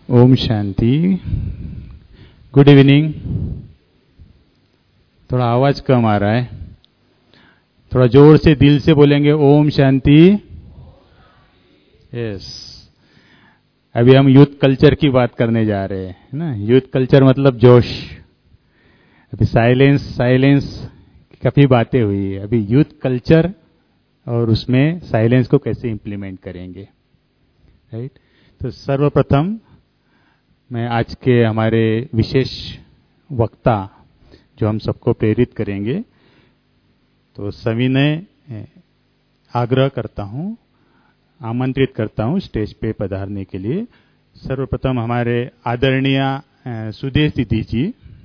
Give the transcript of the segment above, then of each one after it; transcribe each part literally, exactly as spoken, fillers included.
Om Shanti. Good evening. थोड़ा आवाज कम आ रहा है, थोड़ा जोर से दिल से बोलेंगे ओम शांति। यस। अभी हम यूथ कल्चर की बात करने जा रहे हैं ना। यूथ कल्चर मतलब जोश। अभी साइलेंस साइलेंस काफी बातें हुई है, अभी यूथ कल्चर और उसमें साइलेंस को कैसे इंप्लीमेंट करेंगे, राइट। तो सर्वप्रथम मैं आज के हमारे विशेष वक्ता जो हम सबको प्रेरित करेंगे, तो सविनय आग्रह करता हूं, आमंत्रित करता हूं स्टेज पे पधारने के लिए। सर्वप्रथम हमारे आदरणीय सुदेश दीदी जी,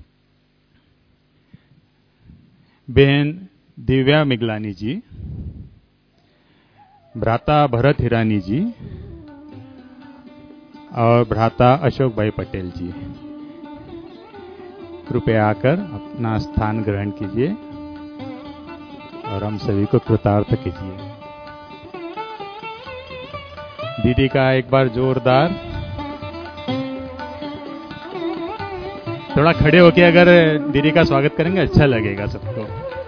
बहन दिव्या मिगलानी जी, भ्राता भरत हिरानी जी और भ्राता अशोक भाई पटेल जी, कृपया आकर अपना स्थान ग्रहण कीजिए और हम सभी को कृतार्थ कीजिए। दीदी का एक बार जोरदार, थोड़ा खड़े होके अगर दीदी का स्वागत करेंगे अच्छा लगेगा सबको।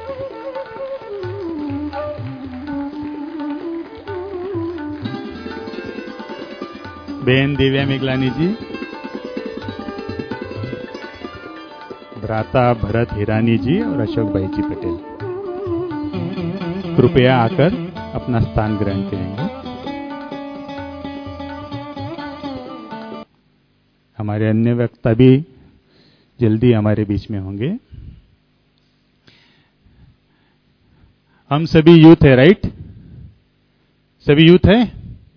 बहन दिव्या मिगलानी जी, भ्राता भरत हिरानी जी और अशोक भाई जी पटेल, कृपया आकर अपना स्थान ग्रहण करेंगे। हमारे अन्य वक्ता भी जल्दी हमारे बीच में होंगे। हम सभी यूथ है, राइट? सभी यूथ है?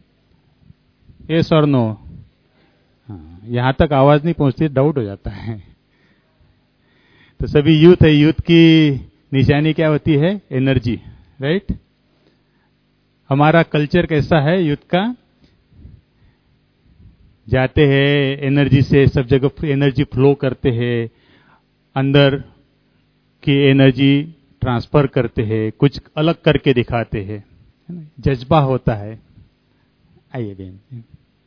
यस और नो? हाँ, यहां तक आवाज नहीं पहुंचती, डाउट हो जाता है। तो सभी यूथ है। यूथ की निशानी क्या होती है? Energy, right. हमारा कल्चर कैसा है यूथ का? जाते हैं एनर्जी से, सब जगह एनर्जी फ्लो करते हैं, अंदर की एनर्जी ट्रांसफर करते हैं, कुछ अलग करके दिखाते हैं, जज्बा होता है। आइए बहन।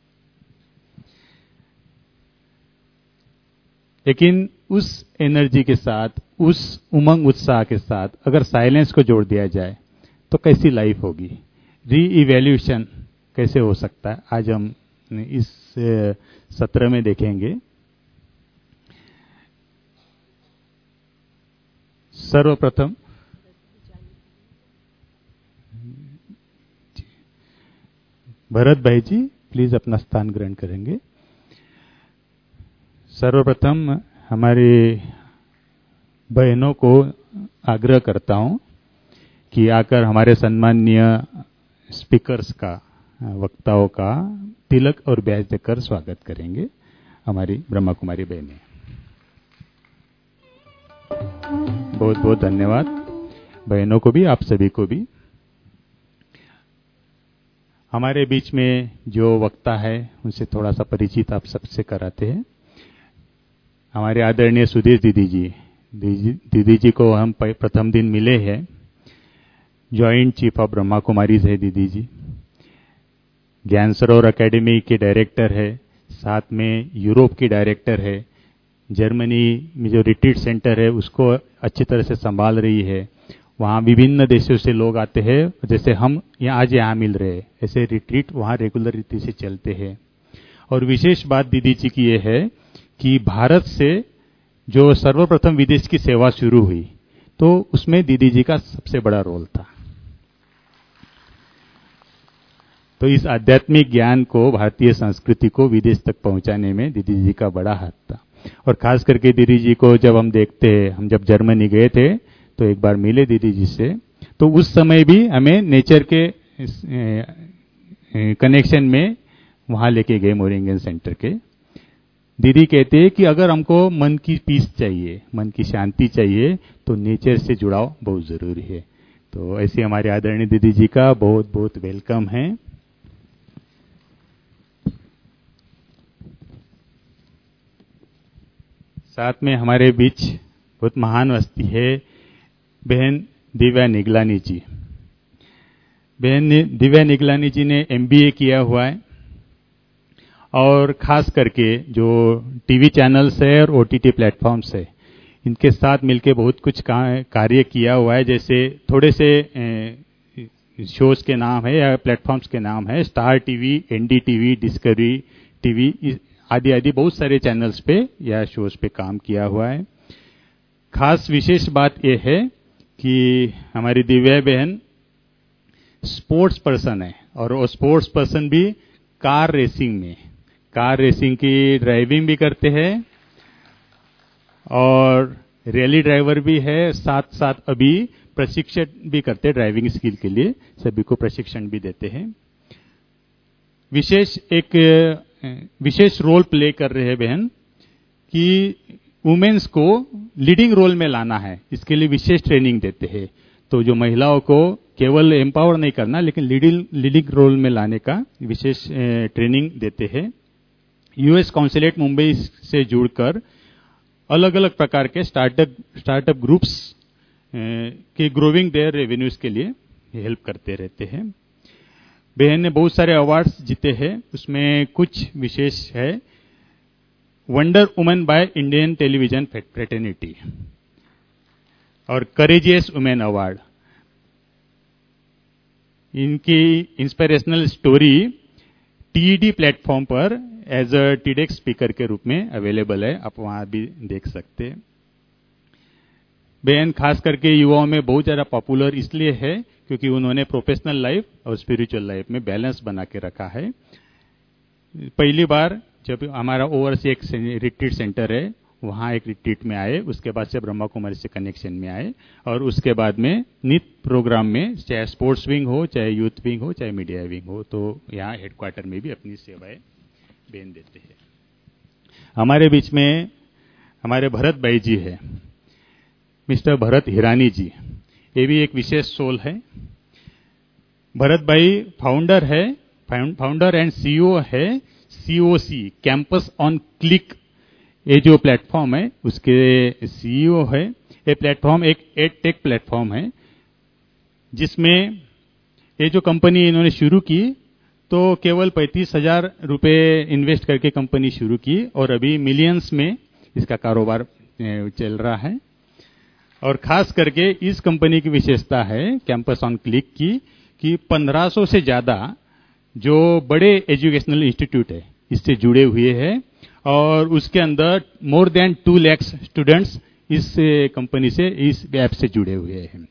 लेकिन उस एनर्जी के साथ, उस उमंग उत्साह के साथ अगर साइलेंस को जोड़ दिया जाए तो कैसी लाइफ होगी? री इवैल्यूएशन कैसे हो सकता है, आज हम इस सत्र में देखेंगे। सर्वप्रथम भरत भाई जी प्लीज अपना स्थान ग्रहण करेंगे। सर्वप्रथम हमारी बहनों को आग्रह करता हूं कि आकर हमारे सम्माननीय स्पीकर्स का, वक्ताओं का तिलक और बैज देकर स्वागत करेंगे। हमारी ब्रह्मा कुमारी बहनें, बहुत बहुत धन्यवाद बहनों को भी, आप सभी को भी। हमारे बीच में जो वक्ता है उनसे थोड़ा सा परिचित आप सबसे कराते हैं। हमारे आदरणीय सुदेश दीदी जी, दीदी जी को हम प्रथम दिन मिले हैं। Joint chief of Brahma Kumaris है दीदी जी, ज्ञान सरोवर एकेडमी के डायरेक्टर है, साथ में यूरोप की डायरेक्टर है, जर्मनी में जो रिट्रीट सेंटर है उसको अच्छी तरह से संभाल रही है। वहाँ विभिन्न देशों से लोग आते हैं, जैसे हम यहाँ आज यहाँ मिल रहे हैं, ऐसे रिट्रीट वहाँ रेगुलर रीति से चलते हैं। और विशेष बात दीदी जी की ये है कि भारत से जो सर्वप्रथम विदेश की सेवा शुरू हुई, तो उसमें दीदी जी का सबसे बड़ा रोल था। तो इस आध्यात्मिक ज्ञान को, भारतीय संस्कृति को विदेश तक पहुंचाने में दीदी जी का बड़ा हाथ था। और खास करके दीदी जी को जब हम देखते हैं, हम जब जर्मनी गए थे तो एक बार मिले दीदी जी से, तो उस समय भी हमें नेचर के कनेक्शन में वहां लेके गए, मोरिंगन सेंटर के। दीदी कहते हैं कि अगर हमको मन की पीस चाहिए, मन की शांति चाहिए, तो नेचर से जुड़ाव बहुत जरूरी है। तो ऐसे हमारे आदरणीय दीदी जी का बहुत बहुत वेलकम है। साथ में हमारे बीच बहुत महान हस्ती है बहन दिव्या निगलानी जी। बहन दिव्या निगलानी जी ने एमबीए किया हुआ है और खास करके जो टीवी चैनल्स है और ओटीटी प्लेटफॉर्म्स है, इनके साथ मिलके बहुत कुछ कार्य किया हुआ है। जैसे थोड़े से शोज के नाम है या प्लेटफॉर्म्स के नाम है, Star TV, NDTV, Discovery TV आदि आदि बहुत सारे चैनल्स पे या शोज पे काम किया हुआ है। खास विशेष बात यह है कि हमारी दिव्या बहन स्पोर्ट्स पर्सन है, और वो स्पोर्ट्स पर्सन भी कार रेसिंग में, कार रेसिंग की ड्राइविंग भी करते हैं और रैली ड्राइवर भी है, साथ साथ अभी प्रशिक्षण भी करते हैं ड्राइविंग स्किल के लिए, सभी को प्रशिक्षण भी देते हैं। विशेष एक विशेष रोल प्ले कर रहे हैं बहन कि वुमेन्स को लीडिंग रोल में लाना है, इसके लिए विशेष ट्रेनिंग देते हैं। तो जो महिलाओं को केवल एम्पावर नहीं करना, लेकिन लीडिंग लीडिंग रोल में लाने का विशेष ट्रेनिंग देते हैं। यूएस काउंसिलेट मुंबई से जुड़कर अलग अलग प्रकार के स्टार्टअप स्टार्टअप ग्रुप्स के ग्रोविंग देयर रेवेन्यूज के लिए हेल्प करते रहते हैं। बहन ने बहुत सारे अवार्ड्स जीते हैं, उसमें कुछ विशेष है। Wonder women by Indian television fraternity और करेजियस वुमेन अवार्ड। इनकी इंस्पिरेशनल स्टोरी टीईडी प्लेटफॉर्म पर एज अ टीडेक्स स्पीकर के रूप में अवेलेबल है, आप वहां भी देख सकते हैं। बहन खास करके युवाओं में बहुत ज्यादा पॉपुलर इसलिए है क्योंकि उन्होंने प्रोफेशनल लाइफ और स्पिरिचुअल लाइफ में बैलेंस बना के रखा है। पहली बार जब हमारा ओवरसी एक रिट्रीट सेंटर है, वहां एक रिट्रीट में आए, उसके बाद से ब्रह्मा कुमारी से कनेक्शन में आए, और उसके बाद में नित्य प्रोग्राम में चाहे स्पोर्ट्स विंग हो, चाहे यूथ विंग हो, चाहे मीडिया विंग हो, तो यहाँ हेडक्वार्टर में भी अपनी सेवाएं बेन देते हैं। हमारे बीच में हमारे भरत भाई जी है, मिस्टर भरत हिरानी जी, ये भी एक विशेष सोल है। भरत भाई फाउंडर है, फाउंडर एंड सीईओ है सीओसी, कैंपस ऑन क्लिक, ये जो प्लेटफॉर्म है उसके सीईओ है। ये प्लेटफॉर्म एक एड टेक प्लेटफॉर्म है, जिसमें ये जो कंपनी इन्होंने शुरू की तो केवल पैंतीस हजार रुपए इन्वेस्ट करके कंपनी शुरू की, और अभी मिलियंस में इसका कारोबार चल रहा है। और खास करके इस कंपनी की विशेषता है कैंपस ऑन क्लिक की कि पंद्रह सौ से ज्यादा जो बड़े एजुकेशनल इंस्टीट्यूट है इससे जुड़े हुए हैं, और उसके अंदर more than two lakhs students इस कंपनी से, इस ऐप से जुड़े हुए हैं।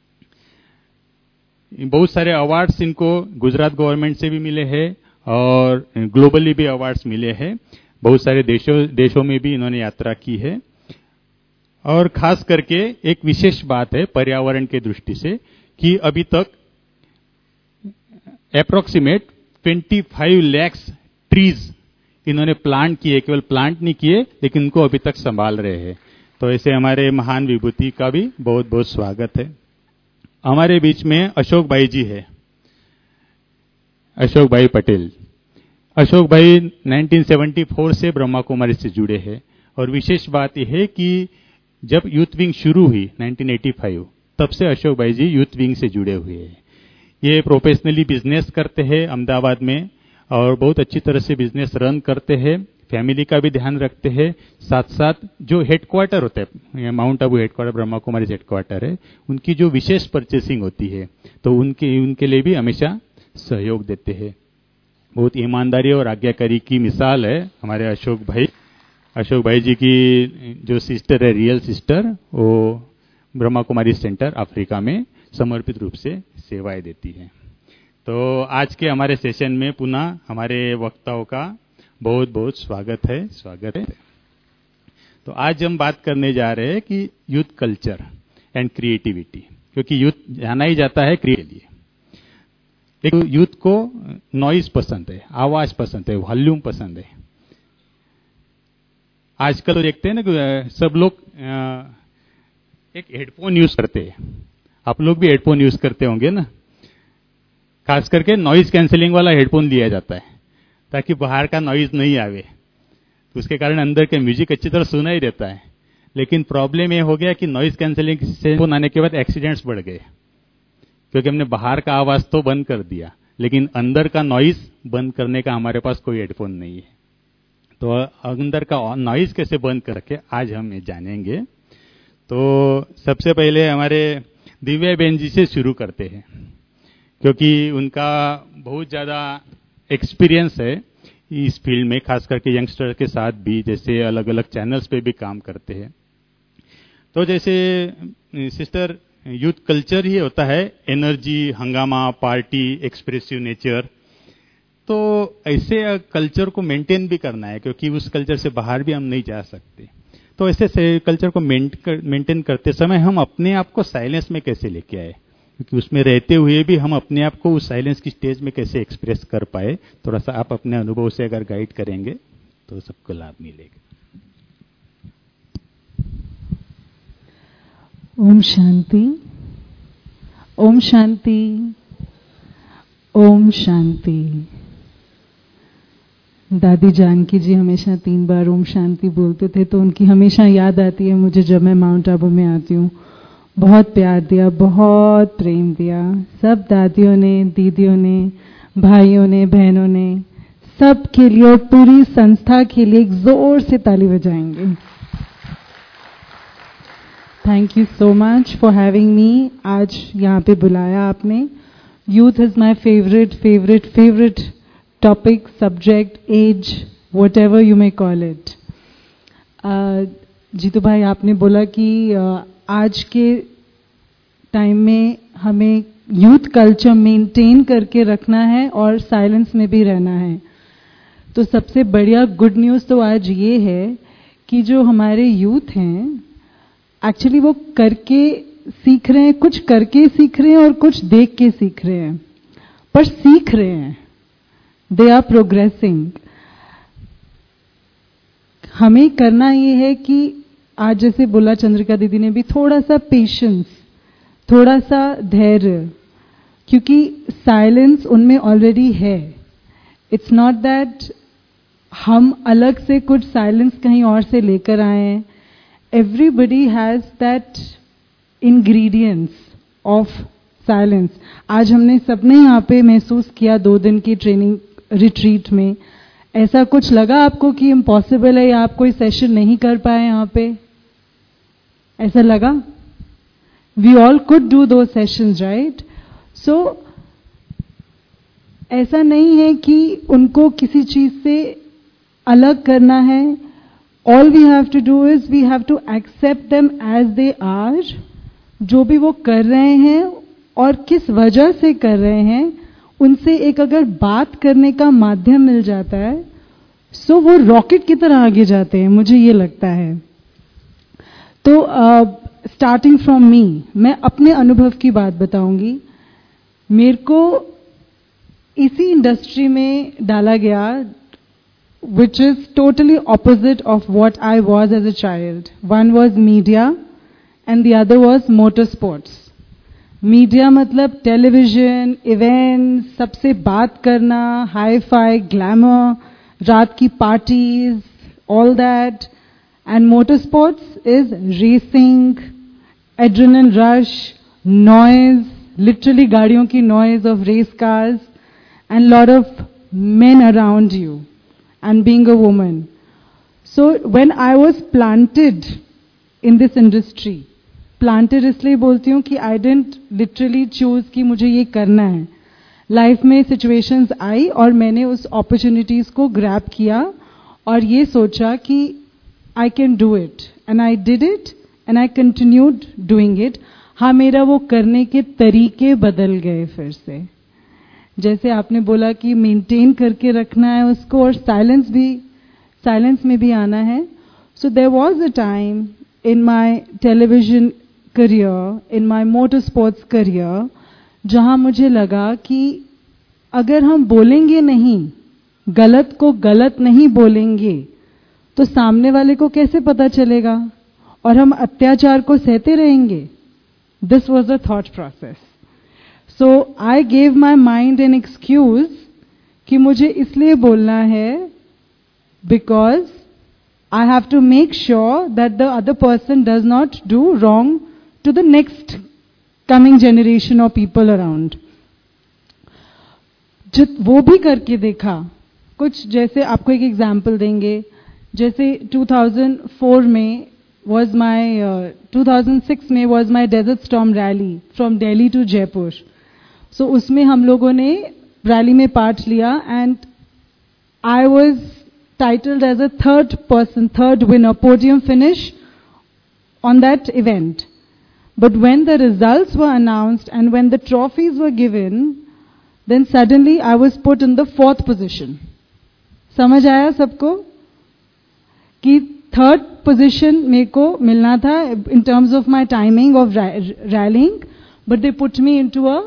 बहुत सारे अवार्ड्स इनको गुजरात गवर्नमेंट से भी मिले हैं और ग्लोबली भी अवार्ड्स मिले हैं। बहुत सारे देशों देशों में भी इन्होंने यात्रा की है। और खास करके एक विशेष बात है पर्यावरण के दृष्टि से कि अभी तक अप्रोक्सीमेट पच्चीस लाख ट्रीज इन्होंने प्लांट किए, केवल प्लांट नहीं किए लेकिन उनको अभी तक संभाल रहे हैं। तो ऐसे हमारे महान विभूति का भी बहुत बहुत स्वागत है। हमारे बीच में अशोक भाई जी है, अशोक भाई पटेल। अशोक भाई उन्नीस सौ चौहत्तर से ब्रह्मा कुमारी से जुड़े हैं, और विशेष बात यह है कि जब यूथ विंग शुरू हुई उन्नीस सौ पचासी, तब से अशोक भाई जी यूथ विंग से जुड़े हुए हैं। ये प्रोफेशनली बिजनेस करते हैं अहमदाबाद में, और बहुत अच्छी तरह से बिजनेस रन करते हैं, फैमिली का भी ध्यान रखते हैं। साथ साथ जो हेडक्वार्टर होता है, mount Abu headquarter Brahma Kumari headquarter है, उनकी जो विशेष परचेसिंग होती है तो उनके उनके लिए भी हमेशा सहयोग देते हैं। बहुत ईमानदारी और आज्ञाकारी की मिसाल है हमारे अशोक भाई। अशोक भाई जी की जो सिस्टर है, रियल सिस्टर, वो ब्रह्मा कुमारी सेंटर अफ्रीका में समर्पित रूप से सेवाएं देती है। तो आज के हमारे सेशन में पुनः हमारे वक्ताओं का बहुत बहुत स्वागत है स्वागत है तो आज हम बात करने जा रहे हैं कि यूथ कल्चर एंड क्रिएटिविटी, क्योंकि यूथ जाना ही जाता है क्रिएट के लिए, लेकिन यूथ को नॉइज पसंद है, आवाज पसंद है, वॉल्यूम पसंद है। आजकल तो देखते हैं ना कि सब लोग एक हेडफोन यूज करते हैं, आप लोग भी हेडफोन यूज करते होंगे ना। खास करके नॉइज कैंसिलिंग वाला हेडफोन लिया जाता है ताकि बाहर का नॉइज नहीं आवे, तो उसके कारण अंदर के म्यूजिक अच्छी तरह सुना ही देता है। लेकिन प्रॉब्लम ये हो गया कि नॉइज कैंसिलिंग से फोन आने के बाद एक्सीडेंट्स बढ़ गए, क्योंकि हमने बाहर का आवाज तो बंद कर दिया लेकिन अंदर का नॉइज बंद करने का हमारे पास कोई हेडफोन नहीं है। तो अंदर का नॉइज कैसे बंद करके आज हम ये जानेंगे। तो सबसे पहले हमारे दिव्या बहन जी से शुरू करते हैं, क्योंकि उनका बहुत ज़्यादा एक्सपीरियंस है इस फील्ड में, खास करके यंगस्टर के साथ भी, जैसे अलग अलग चैनल्स पे भी काम करते हैं। तो जैसे सिस्टर, यूथ कल्चर ही होता है एनर्जी, हंगामा, पार्टी, एक्सप्रेसिव नेचर। तो ऐसे कल्चर को मेंटेन भी करना है, क्योंकि उस कल्चर से बाहर भी हम नहीं जा सकते। तो ऐसे कल्चर को मेंटेन करते समय हम अपने आप को साइलेंस में कैसे लेके आए, क्योंकि उसमें रहते हुए भी हम अपने आप को उस साइलेंस की स्टेज में कैसे एक्सप्रेस कर पाए, थोड़ा सा आप अपने अनुभव से अगर गाइड करेंगे तो सबको लाभ मिलेगा। ओम शांति, ओम शांति, ओम शांति। दादी जानकी जी हमेशा तीन बार ओम शांति बोलते थे, तो उनकी हमेशा याद आती है मुझे जब मैं माउंट आबू में आती हूँ। बहुत प्यार दिया, बहुत प्रेम दिया, सब दादियों ने, दीदियों ने, भाइयों ने, बहनों ने, सब के लिए और पूरी संस्था के लिए एक जोर से ताली बजाएंगे। Thank you so much for having me. आज यहाँ पे बुलाया आपने। Youth is my favourite favourite favourite topic, subject, age, whatever you may call it. Jitu भाई, आपने बोला कि uh, आज के टाइम में हमें यूथ कल्चर मेंटेन करके रखना है और साइलेंस में भी रहना है। तो सबसे बढ़िया गुड न्यूज़ तो आज ये है कि जो हमारे यूथ हैं, एक्चुअली वो करके सीख रहे हैं, कुछ करके सीख रहे हैं और कुछ देख के सीख रहे हैं, पर सीख रहे हैं। They are progressing. हमें करना ये है कि आज जैसे बोला चंद्रिका दीदी ने भी, थोड़ा सा पेशेंस, थोड़ा सा धैर्य, क्योंकि साइलेंस उनमें ऑलरेडी है। इट्स नॉट दैट हम अलग से कुछ साइलेंस कहीं और से लेकर आए हैं। Everybody has that ingredients of silence. आज हमने सबने यहाँ पे महसूस किया दो दिन की ट्रेनिंग रिट्रीट में। ऐसा कुछ लगा आपको कि इम्पॉसिबल है या आप कोई सेशन नहीं कर पाए यहाँ पे? ऐसा लगा? We all could do two sessions, right? So ऐसा नहीं है कि उनको किसी चीज से अलग करना है। All we have to do is we have to accept them as they are. जो भी वो कर रहे हैं और किस वजह से कर रहे हैं, उनसे एक अगर बात करने का माध्यम मिल जाता है, सो वो रॉकेट की तरह आगे जाते हैं, मुझे ये लगता है। तो स्टार्टिंग फ्रॉम मी, मैं अपने अनुभव की बात बताऊंगी। मेरे को इसी इंडस्ट्री में डाला गया, which is totally opposite of what I was as a child. One was media and the other was motorsports. Media मतलब टेलीविजन, इवेंट, सबसे बात करना, हाई फाई, ग्लैमर, रात की parties, all that. And motor sports is racing, adrenaline rush, noise, literally गाड़ियों की noise of race cars, and lot of men around you, and being a woman. So when I was planted in this industry, planted इसलिए बोलती हूँ कि I didn't literally choose कि मुझे ये करना है। लाइफ में सिचुएशंस आई और मैंने उस अपॉर्चुनिटीज को ग्रैब किया और ये सोचा कि I can do it, and I did it, and I continued doing it. हाँ, मेरा वो करने के तरीके बदल गए फिर से। जैसे आपने बोला कि मेंटेन करके रखना है उसको और साइलेंस भी, साइलेंस में भी आना है। So there was a time in my television career, in my motor sports career, जहां मुझे लगा कि अगर हम बोलेंगे नहीं, गलत को गलत नहीं बोलेंगे, तो सामने वाले को कैसे पता चलेगा और हम अत्याचार को सहते रहेंगे। This was a thought process. So I gave my mind an excuse कि मुझे इसलिए बोलना है because I have to make sure that the other person does not do wrong to the next coming generation of people around. जित वो भी करके देखा कुछ। जैसे आपको एक एग्जांपल देंगे, जैसे टू थाउज़ेंड फोर में was my uh, two thousand six में was my desert storm rally from Delhi to Jaipur. So उसमें हम लोगों ने रैली में पार्ट लिया and I was titled as a third person, third winner, podium finish on that event. But when the results were announced and when the trophies were given, then suddenly I was put in the fourth position. समझ आया सबको कि third position मेरे को मिलना था in terms of my timing of rallying, but they put me into a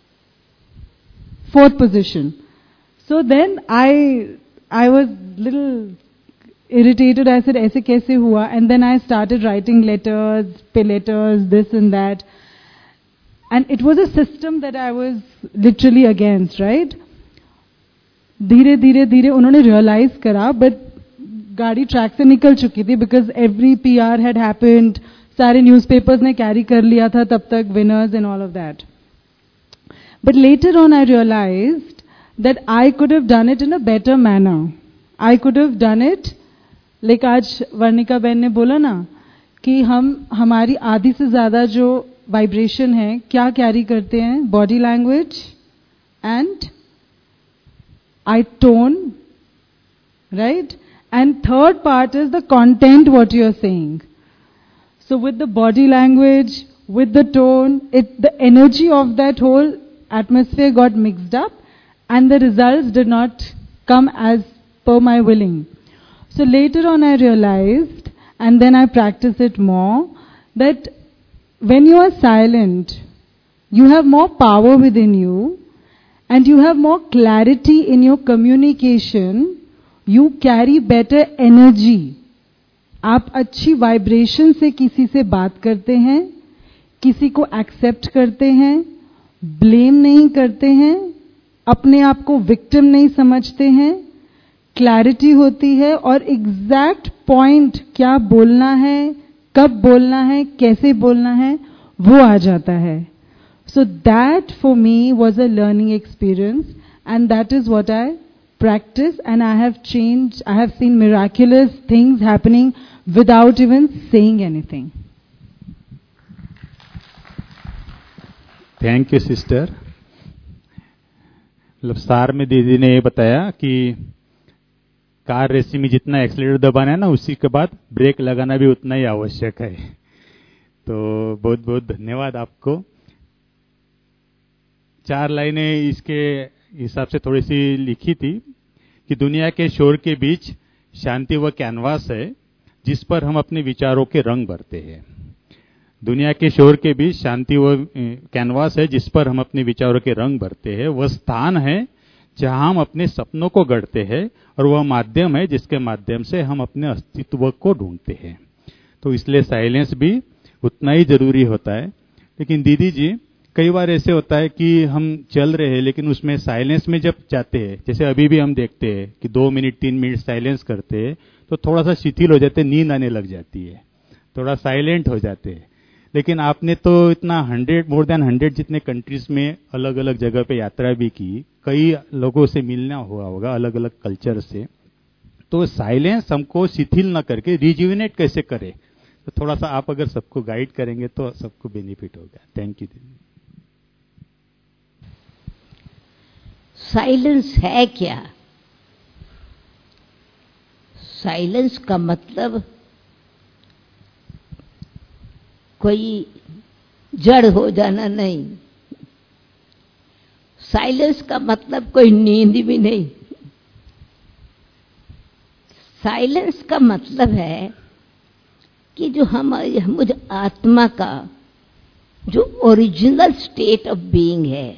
fourth position. So then I I was little irritated. I said, ऐसे कैसे हुआ? And then I started writing letters, pay letters, this and that. And it was a system that I was literally against, right? धीरे धीरे धीरे उन्होंने realize करा, but गाड़ी track से निकल चुकी थी because every P R had happened. सारे newspapers ने carry कर लिया था तब तक winners and all of that. But later on I realized that I could have done it in a better manner. I could have done it like आज वर्णिका बहन ने बोला ना कि हम हमारी आधी से ज़्यादा जो वाइब्रेशन है क्या कैरी करते हैं, body language and eye tone, right? And third part is the content what you are saying. So with the body language, with the tone, it the energy of that whole atmosphere got mixed up and the results did not come as per my willing. So later on I realized, and then I practiced it more, that when you are silent, you have more power within you and you have more clarity in your communication. You carry better energy. आप अच्छी vibration से किसी से बात करते हैं, किसी को एक्सेप्ट करते हैं, ब्लेम नहीं करते हैं, अपने आप को विक्टिम नहीं समझते हैं, क्लैरिटी होती है और एग्जैक्ट पॉइंट क्या बोलना है, कब बोलना है, कैसे बोलना है वो आ जाता है. So that for me was a learning experience and that is what I practice, and I have changed, I have seen miraculous things happening without even saying anything. Thank you, sister. मतलब सार में दीदी ने ये बताया कि car racing में जितना एक्सीलरेटर दबाना है ना, उसी के बाद ब्रेक लगाना भी उतना ही आवश्यक है. तो बहुत बहुत धन्यवाद आपको. चार लाइनें इसके हिसाब से थोड़ी सी लिखी थी कि दुनिया के शोर के बीच शांति वह कैनवास है जिस पर हम अपने विचारों के रंग भरते हैं. दुनिया के शोर के बीच शांति वह कैनवास है जिस पर हम अपने विचारों के रंग भरते हैं. वह स्थान है जहां हम अपने सपनों को गढ़ते हैं और वह माध्यम है जिसके माध्यम से हम अपने अस्तित्व को ढूंढते हैं. तो इसलिए साइलेंस भी उतना ही जरूरी होता है. लेकिन दीदी जी, कई बार ऐसे होता है कि हम चल रहे हैं लेकिन उसमें साइलेंस में जब जाते हैं, जैसे अभी भी हम देखते हैं कि दो मिनट तीन मिनट साइलेंस करते हैं तो थोड़ा सा शिथिल हो जाते हैं, नींद आने लग जाती है, थोड़ा साइलेंट हो जाते हैं. लेकिन आपने तो इतना हंड्रेड मोर देन हंड्रेड जितने कंट्रीज में अलग अलग जगह पे यात्रा भी की, कई लोगों से मिलना हुआ होगा अलग अलग कल्चर से. तो साइलेंस हमको शिथिल न करके रिजुविनेट कैसे करे, तो थोड़ा सा आप अगर सबको गाइड करेंगे तो सबको बेनिफिट होगा. थैंक यू दीदी. साइलेंस है क्या? साइलेंस का मतलब कोई जड़ हो जाना नहीं. साइलेंस का मतलब कोई नींद भी नहीं. साइलेंस का मतलब है कि जो हमारी मुझ आत्मा का जो ओरिजिनल स्टेट ऑफ बीइंग है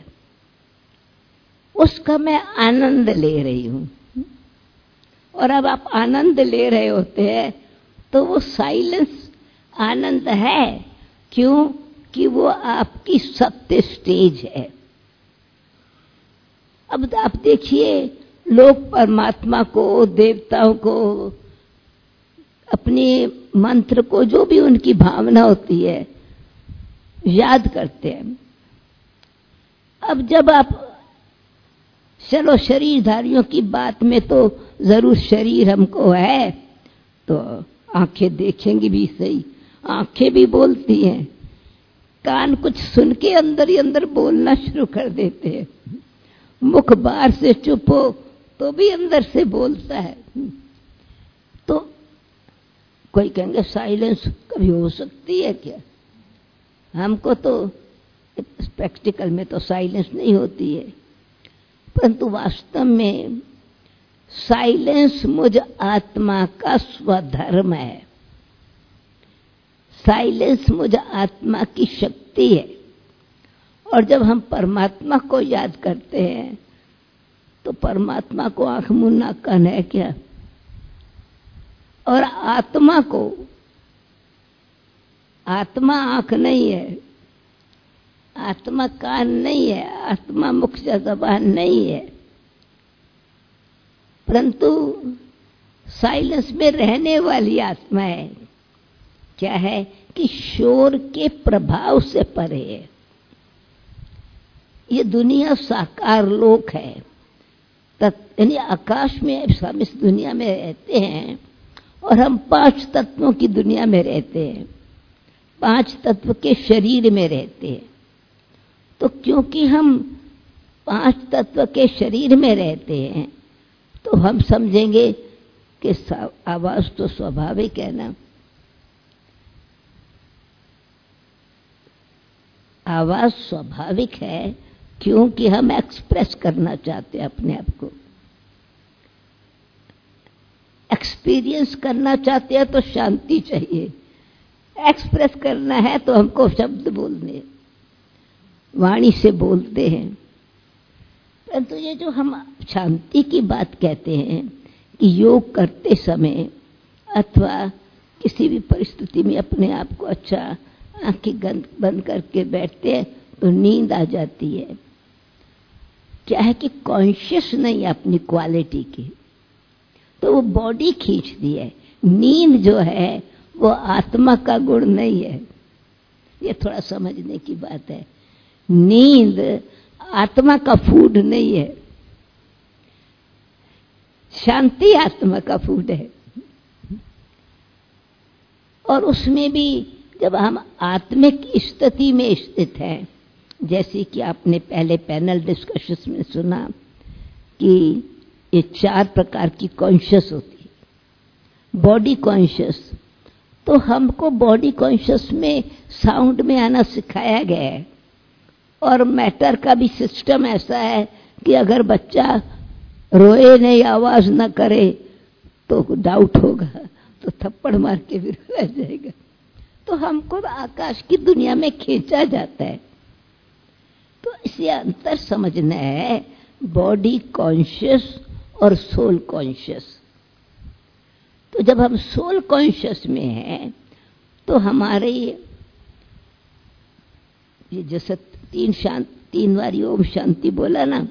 उसका मैं आनंद ले रही हूं. और अब आप आनंद ले रहे होते हैं तो वो साइलेंस आनंद है. क्यों? कि वो आपकी सत्य स्टेज है. अब आप देखिए, लोग परमात्मा को, देवताओं को, अपने मंत्र को, जो भी उनकी भावना होती है, याद करते हैं. अब जब आप चलो शरीरधारियों की बात में तो जरूर शरीर हमको है, तो आंखें देखेंगी भी सही, आंखें भी बोलती हैं, कान कुछ सुन के अंदर ही अंदर बोलना शुरू कर देते हैं, मुख बाहर से चुप हो तो भी अंदर से बोलता है। तो कोई कहेंगे साइलेंस कभी हो सकती है क्या? हमको तो प्रैक्टिकल में तो साइलेंस नहीं होती है, परंतु वास्तव में साइलेंस मुझ आत्मा का स्वधर्म है, साइलेंस मुझ आत्मा की शक्ति है। और जब हम परमात्मा को याद करते हैं तो परमात्मा को आंख मुंह नाक कान है क्या? और आत्मा को, आत्मा आंख नहीं है, आत्मा कान नहीं है, आत्मा मुख या जबान नहीं है, परंतु साइलेंस में रहने वाली आत्मा है। क्या है कि शोर के प्रभाव से परे है। ये दुनिया साकार लोक है, यानी आकाश में हम इस दुनिया में रहते हैं और हम पांच तत्वों की दुनिया में रहते हैं, पांच तत्व के शरीर में रहते हैं। तो क्योंकि हम पांच तत्व के शरीर में रहते हैं तो हम समझेंगे कि आवाज तो स्वाभाविक है ना, आवाज स्वाभाविक है क्योंकि हम एक्सप्रेस करना चाहते हैं अपने आप को, एक्सपीरियंस करना चाहते हैं तो शांति चाहिए, एक्सप्रेस करना है तो हमको शब्द बोलने, वाणी से बोलते हैं। परंतु ये जो हम शांति की बात कहते हैं कि योग करते समय अथवा किसी भी परिस्थिति में अपने आप को अच्छा आंखें बंद करके बैठते हैं तो नींद आ जाती है। क्या है कि कॉन्शियस नहीं है अपनी क्वालिटी की, तो वो बॉडी खींचती है। नींद जो है वो आत्मा का गुण नहीं है, ये थोड़ा समझने की बात है। नींद आत्मा का फूड नहीं है, शांति आत्मा का फूड है। और उसमें भी जब हम आत्मिक स्थिति में स्थित हैं, जैसे कि आपने पहले पैनल डिस्कशन में सुना कि ये चार प्रकार की कॉन्शियस होती है। बॉडी कॉन्शियस, तो हमको बॉडी कॉन्शियस में साउंड में आना सिखाया गया है। और मैटर का भी सिस्टम ऐसा है कि अगर बच्चा रोए नहीं, आवाज ना करे तो डाउट होगा, तो थप्पड़ मार के भी रह जाएगा। तो हमको आकाश की दुनिया में खींचा जाता है। तो इसे अंतर समझना है, बॉडी कॉन्शियस और सोल कॉन्शियस। तो जब हम सोल कॉन्शियस में हैं तो हमारे ये जैसे तीन शांत तीन बार ओम शांति बोला ना,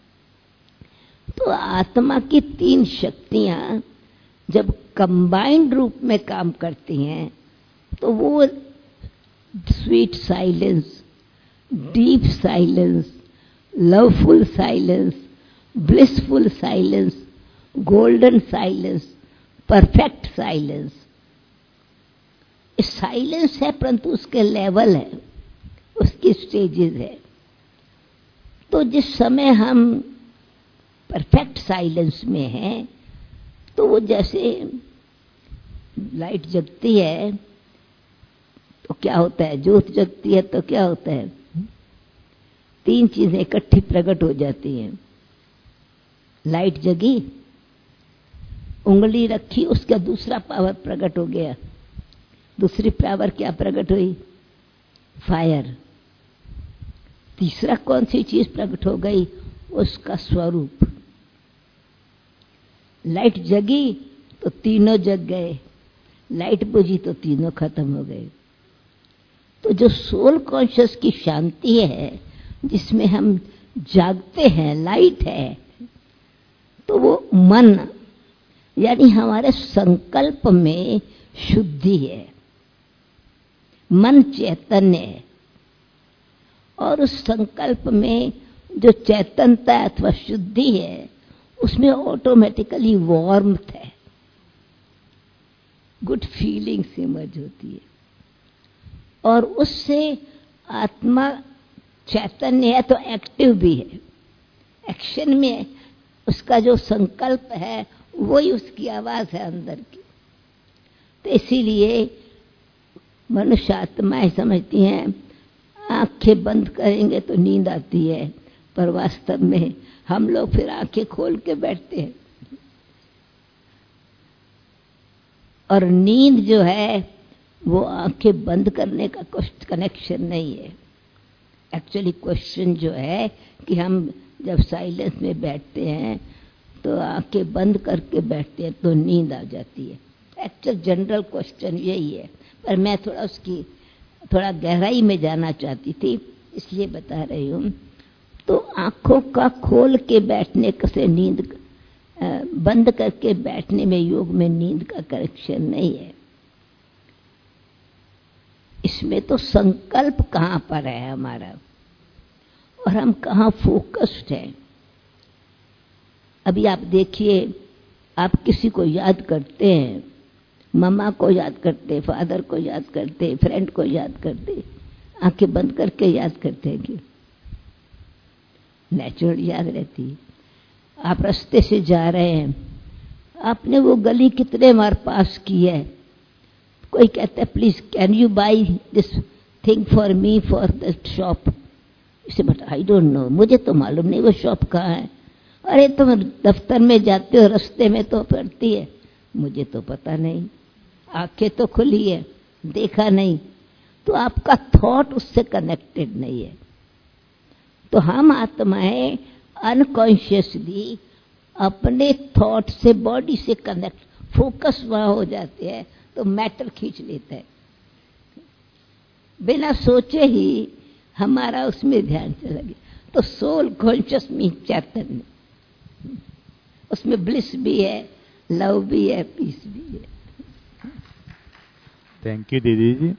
तो आत्मा की तीन शक्तियां जब कंबाइंड रूप में काम करती हैं तो वो sweet silence, deep silence, loveful silence, blissful silence, golden silence, perfect silence, silence है परंतु उसके लेवल है, उसकी स्टेजेस है। तो जिस समय हम परफेक्ट साइलेंस में हैं तो वो जैसे लाइट जगती है तो क्या होता है, ज्योत जगती है तो क्या होता है, तीन चीजें इकट्ठी प्रकट हो जाती हैं। लाइट जगी, उंगली रखी, उसका दूसरा पावर प्रकट हो गया। दूसरी पावर क्या प्रकट हुई, फायर। तीसरा कौन सी चीज प्रकट हो गई, उसका स्वरूप। लाइट जगी तो तीनों जग गए, लाइट बुझी तो तीनों खत्म हो गए। तो जो सोल कॉन्शियस की शांति है जिसमें हम जागते हैं, लाइट है, तो वो मन यानी हमारे संकल्प में शुद्धि है, मन चैतन्य है। और उस संकल्प में जो चैतन्यता अथवा शुद्धि है उसमें ऑटोमेटिकली वार्मथ है, गुड फीलिंग्स इमर्ज होती है, और उससे आत्मा चैतन्य है तो एक्टिव भी है। एक्शन में उसका जो संकल्प है वही उसकी आवाज है अंदर की। तो इसीलिए मनुष्य आत्माएं समझती हैं आंखें बंद करेंगे तो नींद आती है, पर वास्तव में हम लोग फिर आंखें खोल के बैठते हैं। और नींद जो है वो आंखें बंद करने का कुछ कनेक्शन नहीं है। एक्चुअली क्वेश्चन जो है कि हम जब साइलेंस में बैठते हैं तो आंखें बंद करके बैठते हैं तो नींद आ जाती है। एक्चुअल जनरल क्वेश्चन यही है, पर मैं थोड़ा उसकी थोड़ा गहराई में जाना चाहती थी इसलिए बता रही हूँ। तो आंखों का खोल के बैठने से नींद, बंद करके बैठने में योग में नींद का कनेक्शन नहीं है। इसमें तो संकल्प कहाँ पर है हमारा और हम कहाँ फोकस्ड हैं। अभी आप देखिए, आप किसी को याद करते हैं, मम्मा को याद करते, फादर को याद करते, फ्रेंड को याद करते, आंखें बंद करके याद करते हैं कि नेचुरल याद रहती है। आप रास्ते से जा रहे हैं, आपने वो गली कितने बार पास की है, कोई कहता है please can you buy this thing for me for the shop, इसे बट आई डोंट नो, मुझे तो मालूम नहीं वो शॉप कहाँ है। अरे तुम दफ्तर में जाते हो रास्ते में तो पड़ती है, मुझे तो पता नहीं, आंखें तो खुली है, देखा नहीं। तो आपका थॉट उससे कनेक्टेड नहीं है। तो हम आत्माएं अनकॉन्शियसली अपने थॉट से बॉडी से कनेक्ट, फोकस वहां हो जाते हैं तो मैटर खींच लेता है, बिना सोचे ही हमारा उसमें ध्यान चला गया। तो सोल कॉन्शियस मीन चैतन्य, उसमें ब्लिस भी है, लव भी है, पीस भी है। थैंक यू दीदी जी,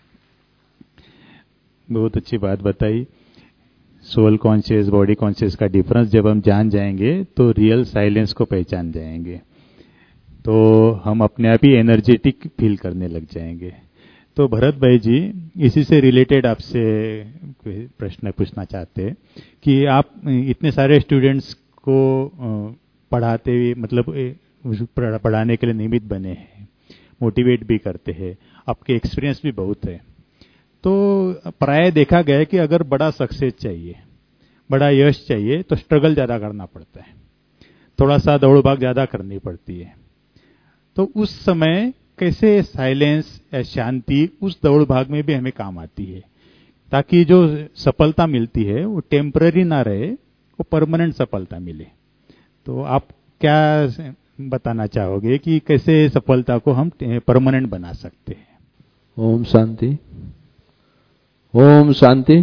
बहुत अच्छी बात बताई। सोल कॉन्शियस बॉडी कॉन्शियस का डिफरेंस जब हम जान जाएंगे तो रियल साइलेंस को पहचान जाएंगे, तो हम अपने आप ही एनर्जेटिक फील करने लग जाएंगे। तो भरत भाई जी, इसी से रिलेटेड आपसे प्रश्न पूछना चाहते हैं कि आप इतने सारे स्टूडेंट्स को पढ़ाते हुए, मतलब पढ़ाने के लिए निमित्त बने हैं, मोटिवेट भी करते हैं, आपके एक्सपीरियंस भी बहुत है। तो प्राय देखा गया है कि अगर बड़ा सक्सेस चाहिए, बड़ा यश चाहिए तो स्ट्रगल ज़्यादा करना पड़ता है, थोड़ा सा दौड़ भाग ज़्यादा करनी पड़ती है। तो उस समय कैसे साइलेंस या शांति उस दौड़ भाग में भी हमें काम आती है, ताकि जो सफलता मिलती है वो टेम्पररी ना रहे, वो परमानेंट सफलता मिले। तो आप क्या बताना चाहोगे कि कैसे सफलता को हम परमानेंट बना सकते हैं? ओम शांति, ओम शांति,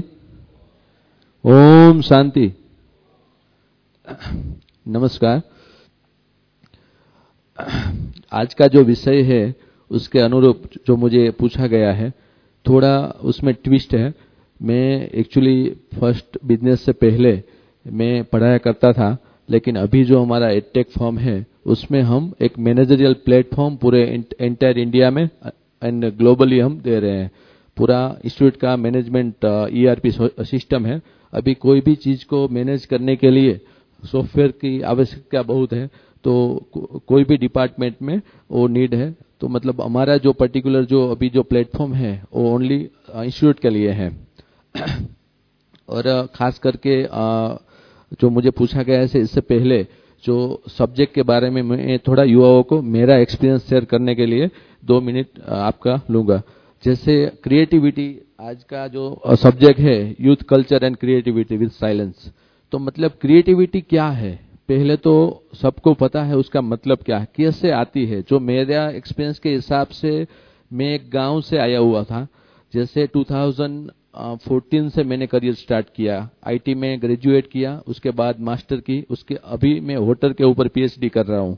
ओम शांति। नमस्कार। आज का जो विषय है उसके अनुरूप जो मुझे पूछा गया है, थोड़ा उसमें ट्विस्ट है। मैं एक्चुअली फर्स्ट बिजनेस से पहले मैं पढ़ाया करता था, लेकिन अभी जो हमारा एडटेक फॉर्म है उसमें हम एक मैनेजरियल प्लेटफॉर्म पूरे एंटायर इंडिया में एंड ग्लोबली हम दे रहे हैं। पूरा इंस्टीट्यूट का मैनेजमेंट ईआरपी सिस्टम है। अभी कोई भी चीज को मैनेज करने के लिए सॉफ्टवेयर की आवश्यकता बहुत है, तो को, कोई भी डिपार्टमेंट में वो नीड है। तो मतलब हमारा जो पर्टिकुलर जो अभी जो प्लेटफॉर्म है वो ओनली इंस्टीट्यूट के लिए है। और खास करके जो मुझे पूछा गया है इससे पहले जो सब्जेक्ट के बारे में मैं थोड़ा युवाओं को मेरा एक्सपीरियंस शेयर करने के लिए दो मिनट आपका लूंगा। जैसे क्रिएटिविटी आज का जो सब्जेक्ट है, youth culture and creativity with silence. तो मतलब क्रिएटिविटी क्या है, पहले तो सबको पता है उसका मतलब क्या है, कैसे आती है। जो मेरा एक्सपीरियंस के हिसाब से, मैं एक गांव से आया हुआ था। जैसे दो हज़ार चौदह से मैंने करियर स्टार्ट किया, आईटी में ग्रेजुएट किया, उसके बाद मास्टर की, उसके अभी मैं होटल के ऊपर पीएचडी कर रहा हूँ।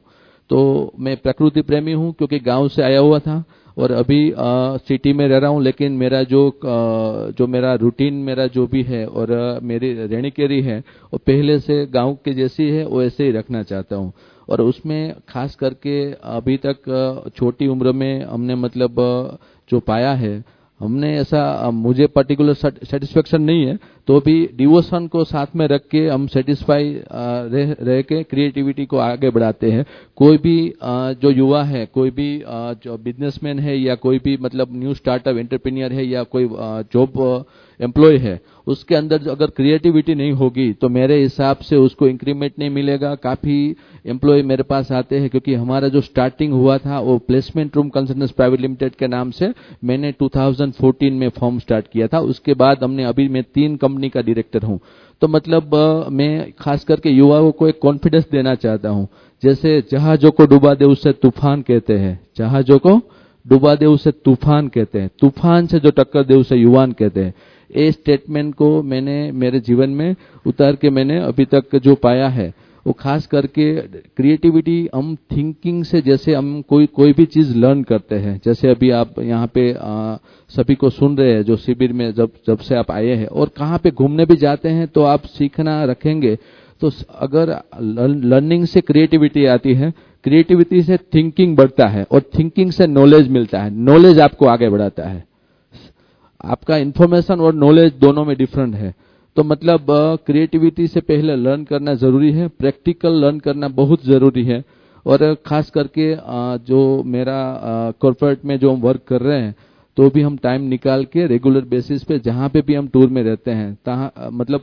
तो मैं प्रकृति प्रेमी हूँ क्योंकि गांव से आया हुआ था और अभी आ, सिटी में रह रहा हूँ, लेकिन मेरा जो आ, जो मेरा रूटीन मेरा जो भी है और आ, मेरी रहनी केरी है वो पहले से गांव के जैसी है, वो ऐसे ही रखना चाहता हूँ। और उसमें खास करके अभी तक छोटी उम्र में हमने मतलब जो पाया है, हमने ऐसा मुझे पर्टिकुलर सेटिस्फेक्शन नहीं है, तो भी डिवोशन को साथ में रख के हम सेटिस्फाई रह, रह के क्रिएटिविटी को आगे बढ़ाते हैं। कोई भी जो युवा है, कोई भी जो बिजनेसमैन है या कोई भी मतलब न्यू स्टार्टअप एंटरप्रेन्योर है या कोई जॉब एम्प्लॉय है, उसके अंदर अगर क्रिएटिविटी नहीं होगी तो मेरे हिसाब से उसको इंक्रीमेंट नहीं मिलेगा। काफी एम्प्लॉय मेरे पास आते हैं क्योंकि हमारा जो स्टार्टिंग हुआ था वो placement room consultants private limited के नाम से मैंने दो हज़ार चौदह में फॉर्म स्टार्ट किया था। उसके बाद हमने अभी मैं तीन कंपनी का डायरेक्टर हूं। तो मतलब मैं खास करके युवाओं को एक कॉन्फिडेंस देना चाहता हूं। जैसे जहाजों को डुबा दे उसे तूफान कहते हैं, जहाजों को डुबा दे उसे तूफान कहते हैं, तूफान से जो टक्कर दे उसे युवान कहते हैं। ये स्टेटमेंट को मैंने मेरे जीवन में उतार के मैंने अभी तक जो पाया है वो खास करके क्रिएटिविटी हम थिंकिंग से, जैसे हम कोई कोई भी चीज लर्न करते हैं, जैसे अभी आप यहाँ पे आ, सभी को सुन रहे हैं जो शिविर में जब जब से आप आए हैं और कहाँ पे घूमने भी जाते हैं तो आप सीखना रखेंगे। तो अगर लर्निंग से क्रिएटिविटी आती है, क्रिएटिविटी से थिंकिंग बढ़ता है और थिंकिंग से नॉलेज मिलता है, नॉलेज आपको आगे बढ़ाता है। आपका इंफॉर्मेशन और नॉलेज दोनों में डिफरेंट है। तो मतलब क्रिएटिविटी से पहले लर्न करना जरूरी है, प्रैक्टिकल लर्न करना बहुत जरूरी है। और खास करके जो मेरा कॉर्पोरेट में जो हम वर्क कर रहे हैं तो भी हम टाइम निकाल के रेगुलर बेसिस पे जहां पे भी हम टूर में रहते हैं तहाँ मतलब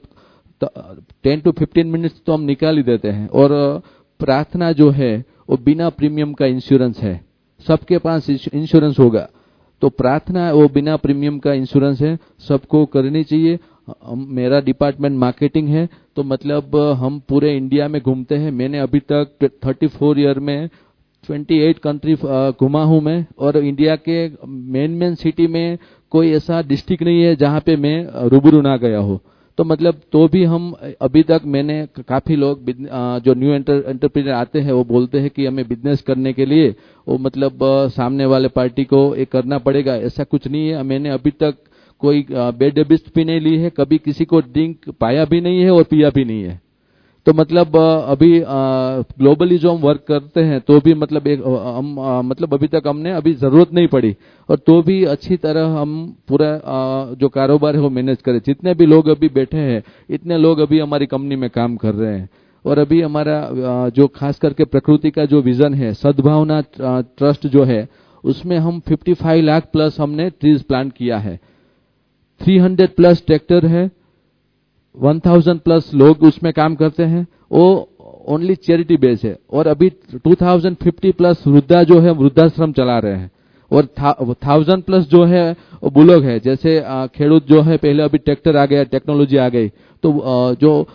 टेन टू फिफ्टीन मिनट्स तो हम निकाल ही देते हैं। और प्रार्थना जो है वो बिना प्रीमियम का इंश्योरेंस है, सबके पास इंश्योरेंस होगा, तो प्रार्थना वो बिना प्रीमियम का इंश्योरेंस है, सबको करनी चाहिए। मेरा डिपार्टमेंट मार्केटिंग है, तो मतलब हम पूरे इंडिया में घूमते हैं। मैंने अभी तक चौंतीस ईयर में अट्ठाईस कंट्री घुमा हूं मैं, और इंडिया के मेन मेन सिटी में कोई ऐसा डिस्ट्रिक्ट नहीं है जहां पे मैं रूबरू ना गया हो। तो मतलब तो भी हम अभी तक मैंने काफी लोग जो न्यू एंटरप्रेन्योर आते हैं वो बोलते हैं कि हमें बिजनेस करने के लिए वो मतलब सामने वाले पार्टी को ये करना पड़ेगा, ऐसा कुछ नहीं है। मैंने अभी तक कोई बेड हैबिट भी नहीं ली है, कभी किसी को ड्रिंक पाया भी नहीं है और पिया भी नहीं है। तो मतलब अभी ग्लोबली जो हम वर्क करते हैं तो भी मतलब एक हम मतलब अभी तक हमने अभी जरूरत नहीं पड़ी, और तो भी अच्छी तरह हम पूरा जो कारोबार है वो मैनेज करें। जितने भी लोग अभी बैठे हैं इतने लोग अभी हमारी कंपनी में काम कर रहे हैं। और अभी हमारा जो खास करके प्रकृति का जो विजन है, सद्भावना ट्रस्ट जो है, उसमें हम पचपन लाख प्लस हमने ट्रीज प्लांट किया है, तीन सौ प्लस ट्रैक्टर है, एक हज़ार प्लस लोग उसमें काम करते हैं, वो ओनली चैरिटी बेस है। और अभी दो हज़ार पचास प्लस वृद्धा जो है वृद्धाश्रम चला रहे हैं, और थाउजेंड प्लस जो है वो बुलोग है। जैसे खेडूत जो है पहले अभी ट्रैक्टर आ गया, टेक्नोलॉजी आ गई, तो जो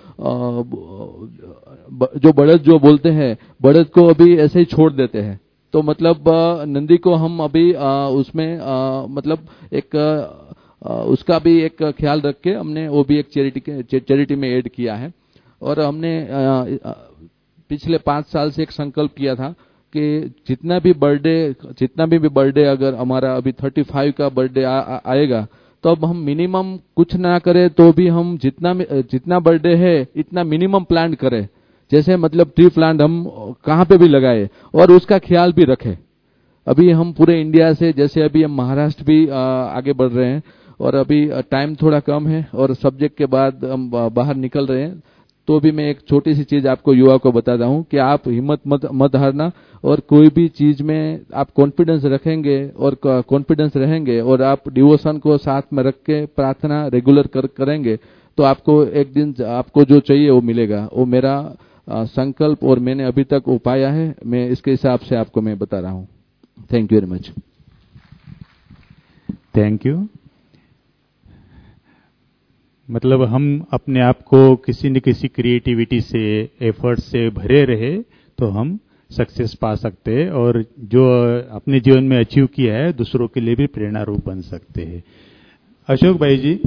जो बड़द जो बोलते हैं, बड़द को अभी ऐसे ही छोड़ देते हैं। तो मतलब नंदी को हम अभी उसमें मतलब एक उसका भी एक ख्याल रख के हमने वो भी एक चैरिटी के चैरिटी में ऐड किया है। और हमने पिछले पांच साल से एक संकल्प किया था कि जितना भी बर्थडे जितना भी बर्थडे अगर हमारा अभी पैंतीस का बर्थडे आएगा तो अब हम मिनिमम कुछ ना करें तो भी हम जितना जितना बर्थडे है इतना मिनिमम प्लांट करें। जैसे मतलब ट्री प्लांट हम कहाँ पे भी लगाए और उसका ख्याल भी रखें। अभी हम पूरे इंडिया से, जैसे अभी हम महाराष्ट्र भी आगे बढ़ रहे हैं, और अभी टाइम थोड़ा कम है और सब्जेक्ट के बाद हम बाहर निकल रहे हैं, तो भी मैं एक छोटी सी चीज आपको युवा को बताता हूं कि आप हिम्मत मत मत हारना, और कोई भी चीज में आप कॉन्फिडेंस रखेंगे और कॉन्फिडेंस रहेंगे और आप डिवोशन को साथ में रख के प्रार्थना रेगुलर कर, करेंगे तो आपको एक दिन आपको जो चाहिए वो मिलेगा। वो मेरा आ, संकल्प और मैंने अभी तक वो पाया है, मैं इसके हिसाब से आपको मैं बता रहा हूं। Thank you very much. Thank you. मतलब हम अपने आप को किसी न किसी क्रिएटिविटी से, एफर्ट से भरे रहे तो हम सक्सेस पा सकते हैं, और जो अपने जीवन में अचीव किया है दूसरों के लिए भी प्रेरणा रूप बन सकते हैं। अशोक भाई जी,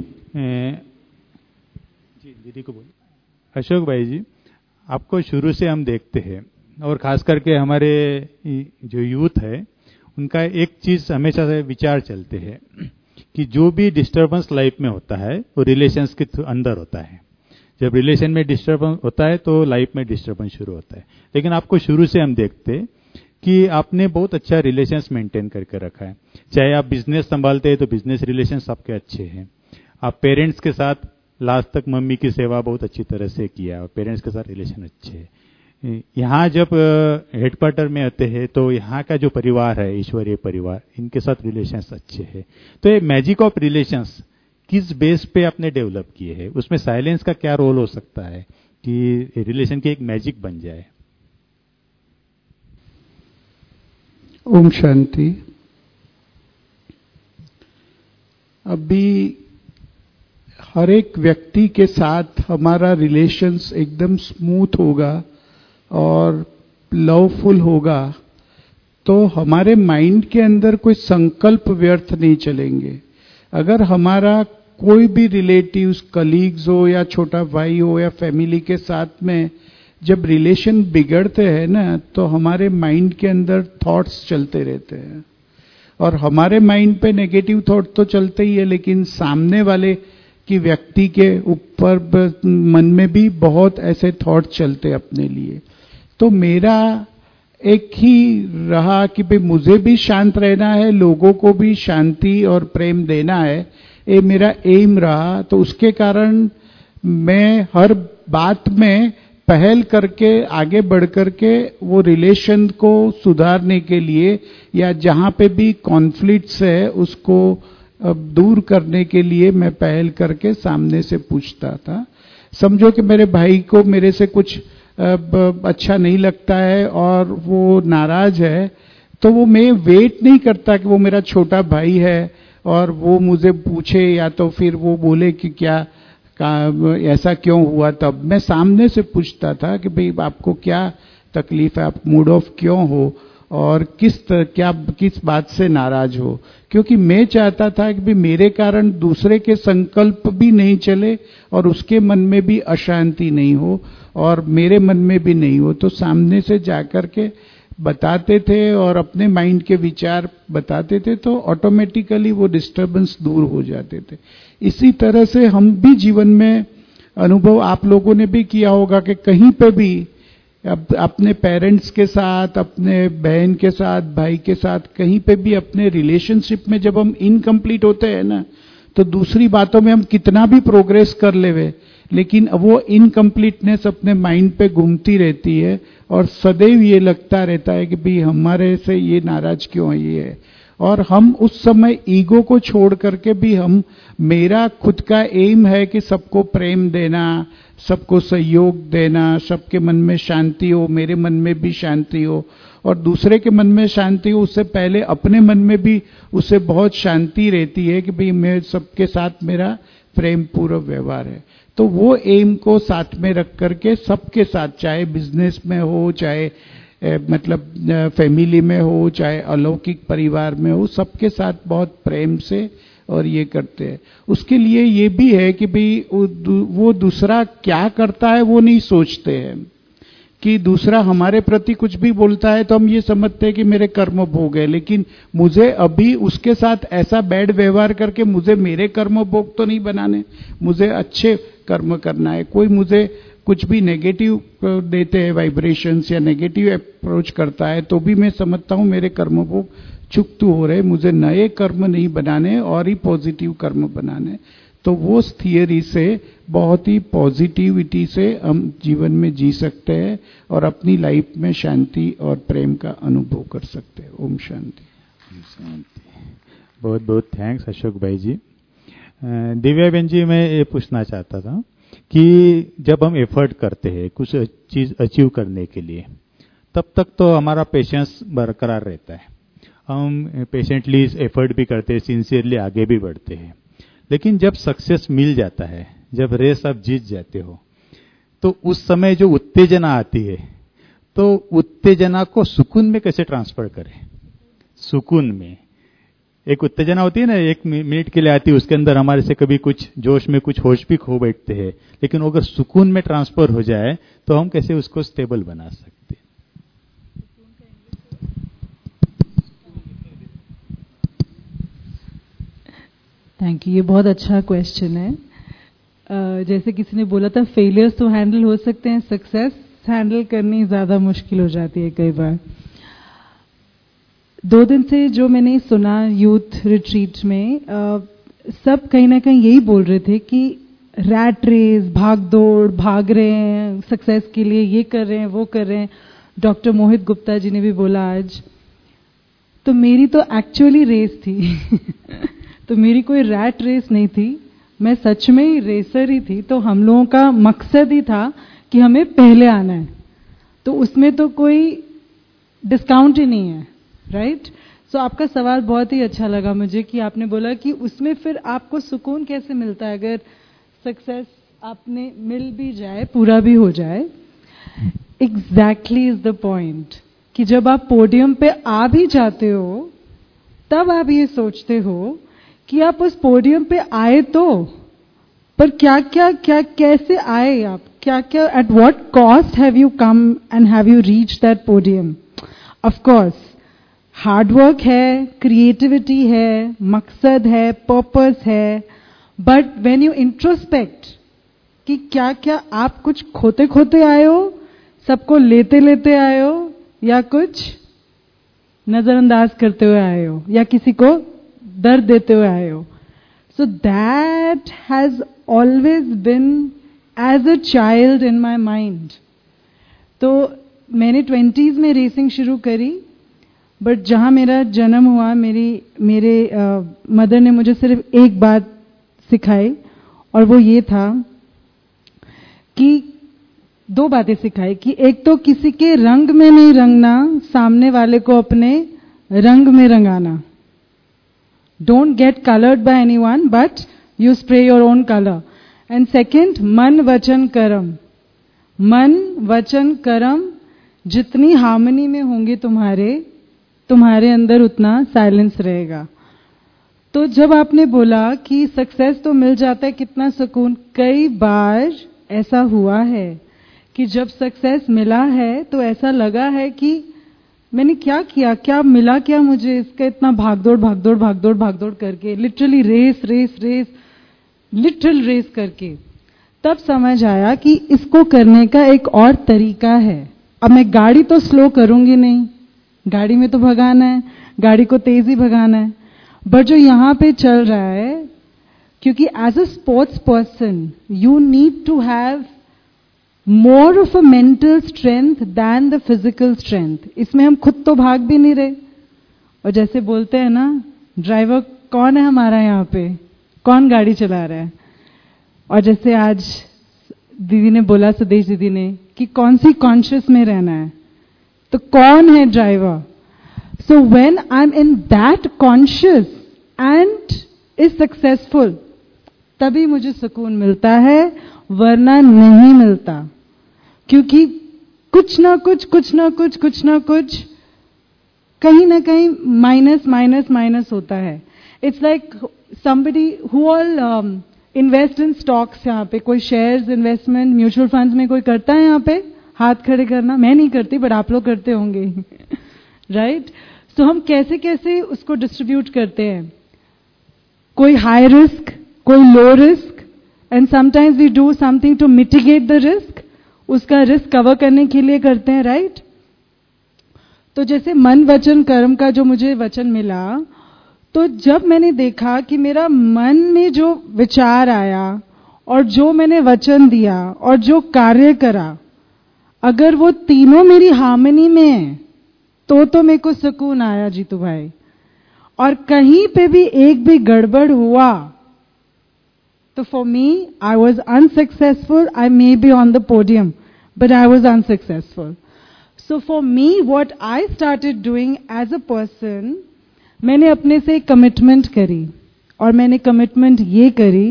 जी दीदी को बोलो। अशोक भाई जी, आपको शुरू से हम देखते हैं और खास करके हमारे जो यूथ है उनका एक चीज हमेशा से विचार चलते हैं कि जो भी डिस्टरबेंस लाइफ में होता है वो रिलेशंस के अंदर होता है। जब रिलेशन में डिस्टरबेंस होता है तो लाइफ में डिस्टरबेंस शुरू होता है। लेकिन आपको शुरू से हम देखते कि आपने बहुत अच्छा रिलेशंस मेंटेन करके रखा है। चाहे आप बिजनेस संभालते हैं तो बिजनेस रिलेशंस आपके अच्छे हैं। आप पेरेंट्स के साथ लास्ट तक मम्मी की सेवा बहुत अच्छी तरह से किया और पेरेंट्स के साथ रिलेशन अच्छे है। यहाँ जब हेडक्वार्टर में आते हैं तो यहाँ का जो परिवार है, ईश्वरीय परिवार, इनके साथ रिलेशंस अच्छे हैं। तो ये मैजिक ऑफ रिलेशंस किस बेस पे आपने डेवलप किए हैं? उसमें साइलेंस का क्या रोल हो सकता है कि रिलेशन की एक मैजिक बन जाए? ओम शांति। अभी हर एक व्यक्ति के साथ हमारा रिलेशंस एकदम स्मूथ होगा और लवफुल होगा तो हमारे माइंड के अंदर कोई संकल्प व्यर्थ नहीं चलेंगे। अगर हमारा कोई भी रिलेटिव्स, कलीग्स हो या छोटा भाई हो या फैमिली के साथ में जब रिलेशन बिगड़ते हैं ना तो हमारे माइंड के अंदर थॉट्स चलते रहते हैं और हमारे माइंड पे नेगेटिव थॉट तो चलते ही है, लेकिन सामने वाले की व्यक्ति के ऊपर मन में भी बहुत ऐसे थॉट चलते अपने लिए। तो मेरा एक ही रहा कि भाई मुझे भी शांत रहना है, लोगों को भी शांति और प्रेम देना है, ये मेरा एम रहा। तो उसके कारण मैं हर बात में पहल करके आगे बढ़ करके वो रिलेशन को सुधारने के लिए या जहां पे भी कॉन्फ्लिक्ट्स है उसको दूर करने के लिए मैं पहल करके सामने से पूछता था। समझो कि मेरे भाई को मेरे से कुछ अच्छा नहीं लगता है और वो नाराज है, तो वो मैं वेट नहीं करता कि वो मेरा छोटा भाई है और वो मुझे पूछे या तो फिर वो बोले कि क्या ऐसा क्यों हुआ। तब मैं सामने से पूछता था कि भाई आपको क्या तकलीफ है, आप मूड ऑफ क्यों हो और किस क्या किस बात से नाराज हो। क्योंकि मैं चाहता था कि भाई मेरे कारण दूसरे के संकल्प भी नहीं चले और उसके मन में भी अशांति नहीं हो और मेरे मन में भी नहीं हो। तो सामने से जाकर के बताते थे और अपने माइंड के विचार बताते थे तो ऑटोमेटिकली वो डिस्टरबेंस दूर हो जाते थे। इसी तरह से हम भी जीवन में अनुभव आप लोगों ने भी किया होगा कि कहीं पे भी अब अपने पेरेंट्स के साथ, अपने बहन के साथ, भाई के साथ, कहीं पे भी अपने रिलेशनशिप में जब हम इनकम्प्लीट होते हैं ना तो दूसरी बातों में हम कितना भी प्रोग्रेस कर लेवे लेकिन वो इनकम्प्लीटनेस अपने माइंड पे घूमती रहती है और सदैव ये लगता रहता है कि भाई हमारे से ये नाराज क्यों है ये। और हम उस समय ईगो को छोड़ करके भी हम, मेरा खुद का एम है कि सबको प्रेम देना, सबको सहयोग देना, सबके मन में शांति हो, मेरे मन में भी शांति हो और दूसरे के मन में शांति हो, उससे पहले अपने मन में भी उससे बहुत शांति रहती है कि भाई मैं सबके साथ मेरा प्रेम पूर्व व्यवहार है। तो वो एम को साथ में रख करके सबके साथ, चाहे बिजनेस में हो, चाहे ए, मतलब फैमिली में हो, चाहे अलौकिक परिवार में हो, सबके साथ बहुत प्रेम से और ये करते हैं। उसके लिए ये भी है कि भाई वो दूसरा क्या करता है वो नहीं सोचते हैं कि दूसरा हमारे प्रति कुछ भी बोलता है तो हम ये समझते हैं कि मेरे कर्म भोग है, लेकिन मुझे अभी उसके साथ ऐसा बैड व्यवहार करके मुझे मेरे कर्म भोग तो नहीं बनाने, मुझे अच्छे कर्म करना है। कोई मुझे कुछ भी नेगेटिव देते हैं वाइब्रेशंस या नेगेटिव अप्रोच करता है तो भी मैं समझता हूं मेरे कर्म भोग चुकतू हो रहे, मुझे नए कर्म नहीं बनाने और ही पॉजिटिव कर्म बनाने। तो वो थियरी से बहुत ही पॉजिटिविटी से हम जीवन में जी सकते हैं और अपनी लाइफ में शांति और प्रेम का अनुभव कर सकते हैं। ओम शांति। बहुत बहुत थैंक्स अशोक भाई जी। दिव्या बहन जी, मैं ये पूछना चाहता था कि जब हम एफर्ट करते हैं कुछ चीज अचीव करने के लिए, तब तक तो हमारा पेशेंस बरकरार रहता है, हम पेशेंटली एफर्ट भी करते हैं, सिंसियरली आगे भी बढ़ते हैं। लेकिन जब सक्सेस मिल जाता है, जब रेस आप जीत जाते हो, तो उस समय जो उत्तेजना आती है, तो उत्तेजना को सुकून में कैसे ट्रांसफर करें? सुकून में एक उत्तेजना होती है ना, एक मिनट के लिए आती है, उसके अंदर हमारे से कभी कुछ जोश में कुछ होश भी खो बैठते हैं, लेकिन अगर सुकून में ट्रांसफर हो जाए तो हम कैसे उसको स्टेबल बना सकते हैं? Thank you. ये बहुत अच्छा क्वेश्चन है। uh, जैसे किसी ने बोला था फेलियर्स तो हैंडल हो सकते हैं, सक्सेस हैंडल करनी ज्यादा मुश्किल हो जाती है कई बार। दो दिन से जो मैंने सुना यूथ रिट्रीट में, uh, सब कहीं ना कहीं यही बोल रहे थे कि रैट रेस, भाग दौड़, भाग रहे हैं सक्सेस के लिए, ये कर रहे हैं वो कर रहे हैं। डॉक्टर मोहित गुप्ता जी ने भी बोला आज। तो मेरी तो एक्चुअली रेस थी तो मेरी कोई रैट रेस नहीं थी, मैं सच में ही रेसर ही थी। तो हम लोगों का मकसद ही था कि हमें पहले आना है, तो उसमें तो कोई डिस्काउंट ही नहीं है, राइट। सो so, आपका सवाल बहुत ही अच्छा लगा मुझे कि आपने बोला कि उसमें फिर आपको सुकून कैसे मिलता है अगर सक्सेस आपने मिल भी जाए, पूरा भी हो जाए। एग्जैक्टली इज द पॉइंट कि जब आप पोडियम पे आ भी जाते हो तब आप ये सोचते हो कि आप उस पोडियम पे आए तो, पर क्या क्या क्या कैसे आए आप, क्या क्या, at what cost have you come and have you reach that podium. Of course hard work है, क्रिएटिविटी है, मकसद है, पर्पस है, बट व्हेन यू इंट्रोस्पेक्ट कि क्या क्या आप कुछ खोते खोते आए हो, सबको लेते लेते आए हो, या कुछ नजरअंदाज करते हुए आए हो, या किसी को दर्द देते हुए आए हो। So that has always been as a child in my mind. तो मैंने ट्वेंटीज में रेसिंग शुरू करी, बट जहां मेरा जन्म हुआ, मेरी मेरे मदर ने मुझे सिर्फ एक बात सिखाई, और वो ये था कि दो बातें सिखाई कि एक तो किसी के रंग में नहीं रंगना, सामने वाले को अपने रंग में रंगाना। Don't get coloured by anyone but you spray your own colour. And second, मन वचन कर्म। मन वचन कर्म जितनी हार्मनी में होंगे तुम्हारे तुम्हारे अंदर उतना साइलेंस रहेगा। तो जब आपने बोला कि सक्सेस तो मिल जाता है, कितना सुकून, कई बार ऐसा हुआ है कि जब सक्सेस मिला है तो ऐसा लगा है कि मैंने क्या किया, क्या मिला, क्या मुझे इसका इतना भागदौड़ भागदौड़ भागदौड़ भागदौड़ करके, literally race race race literal race करके। तब समझ आया कि इसको करने का एक और तरीका है। अब मैं गाड़ी तो स्लो करूंगी नहीं, गाड़ी में तो भगाना है, गाड़ी को तेजी भगाना है, बट जो यहां पे चल रहा है, क्योंकि as a sports person you need to have more of a mental strength than the physical strength. इसमें हम खुद तो भाग भी नहीं रहे, और जैसे बोलते हैं ना, ड्राइवर कौन है हमारा यहाँ पे, कौन गाड़ी चला रहा है। और जैसे आज दीदी ने बोला, सुदेश दीदी ने, कि कौन सी कॉन्शियस में रहना है, तो कौन है driver. So when I am in that conscious and is successful, तभी मुझे सुकून मिलता है, वरना नहीं मिलता। क्योंकि कुछ ना कुछ कुछ ना कुछ कुछ ना कुछ कहीं ना कहीं माइनस माइनस माइनस होता है। It's like somebody who all um, invest in stocks। यहाँ पे कोई शेयर्स इन्वेस्टमेंट म्यूचुअल फंड्स में कोई करता है यहाँ पे हाथ खड़े करना? मैं नहीं करती, बट आप लोग करते होंगे, राइट। सो हम कैसे कैसे उसको डिस्ट्रीब्यूट करते हैं, कोई हाई रिस्क, कोई low risk, and sometimes we do something to mitigate the risk, उसका रिस्क कवर करने के लिए करते हैं, राइट। तो जैसे मन वचन कर्म का जो मुझे वचन मिला, तो जब मैंने देखा कि मेरा मन में जो विचार आया और जो मैंने वचन दिया और जो कार्य करा, अगर वो तीनों मेरी हार्मनी में है, तो तो मेरे को सुकून आया जीतू भाई। और कहीं पे भी एक भी गड़बड़ हुआ तो for me I was unsuccessful. I may be on the podium but I was unsuccessful. So for me what I started doing as a person, मैंने अपने से कमिटमेंट करी, और मैंने कमिटमेंट ये करी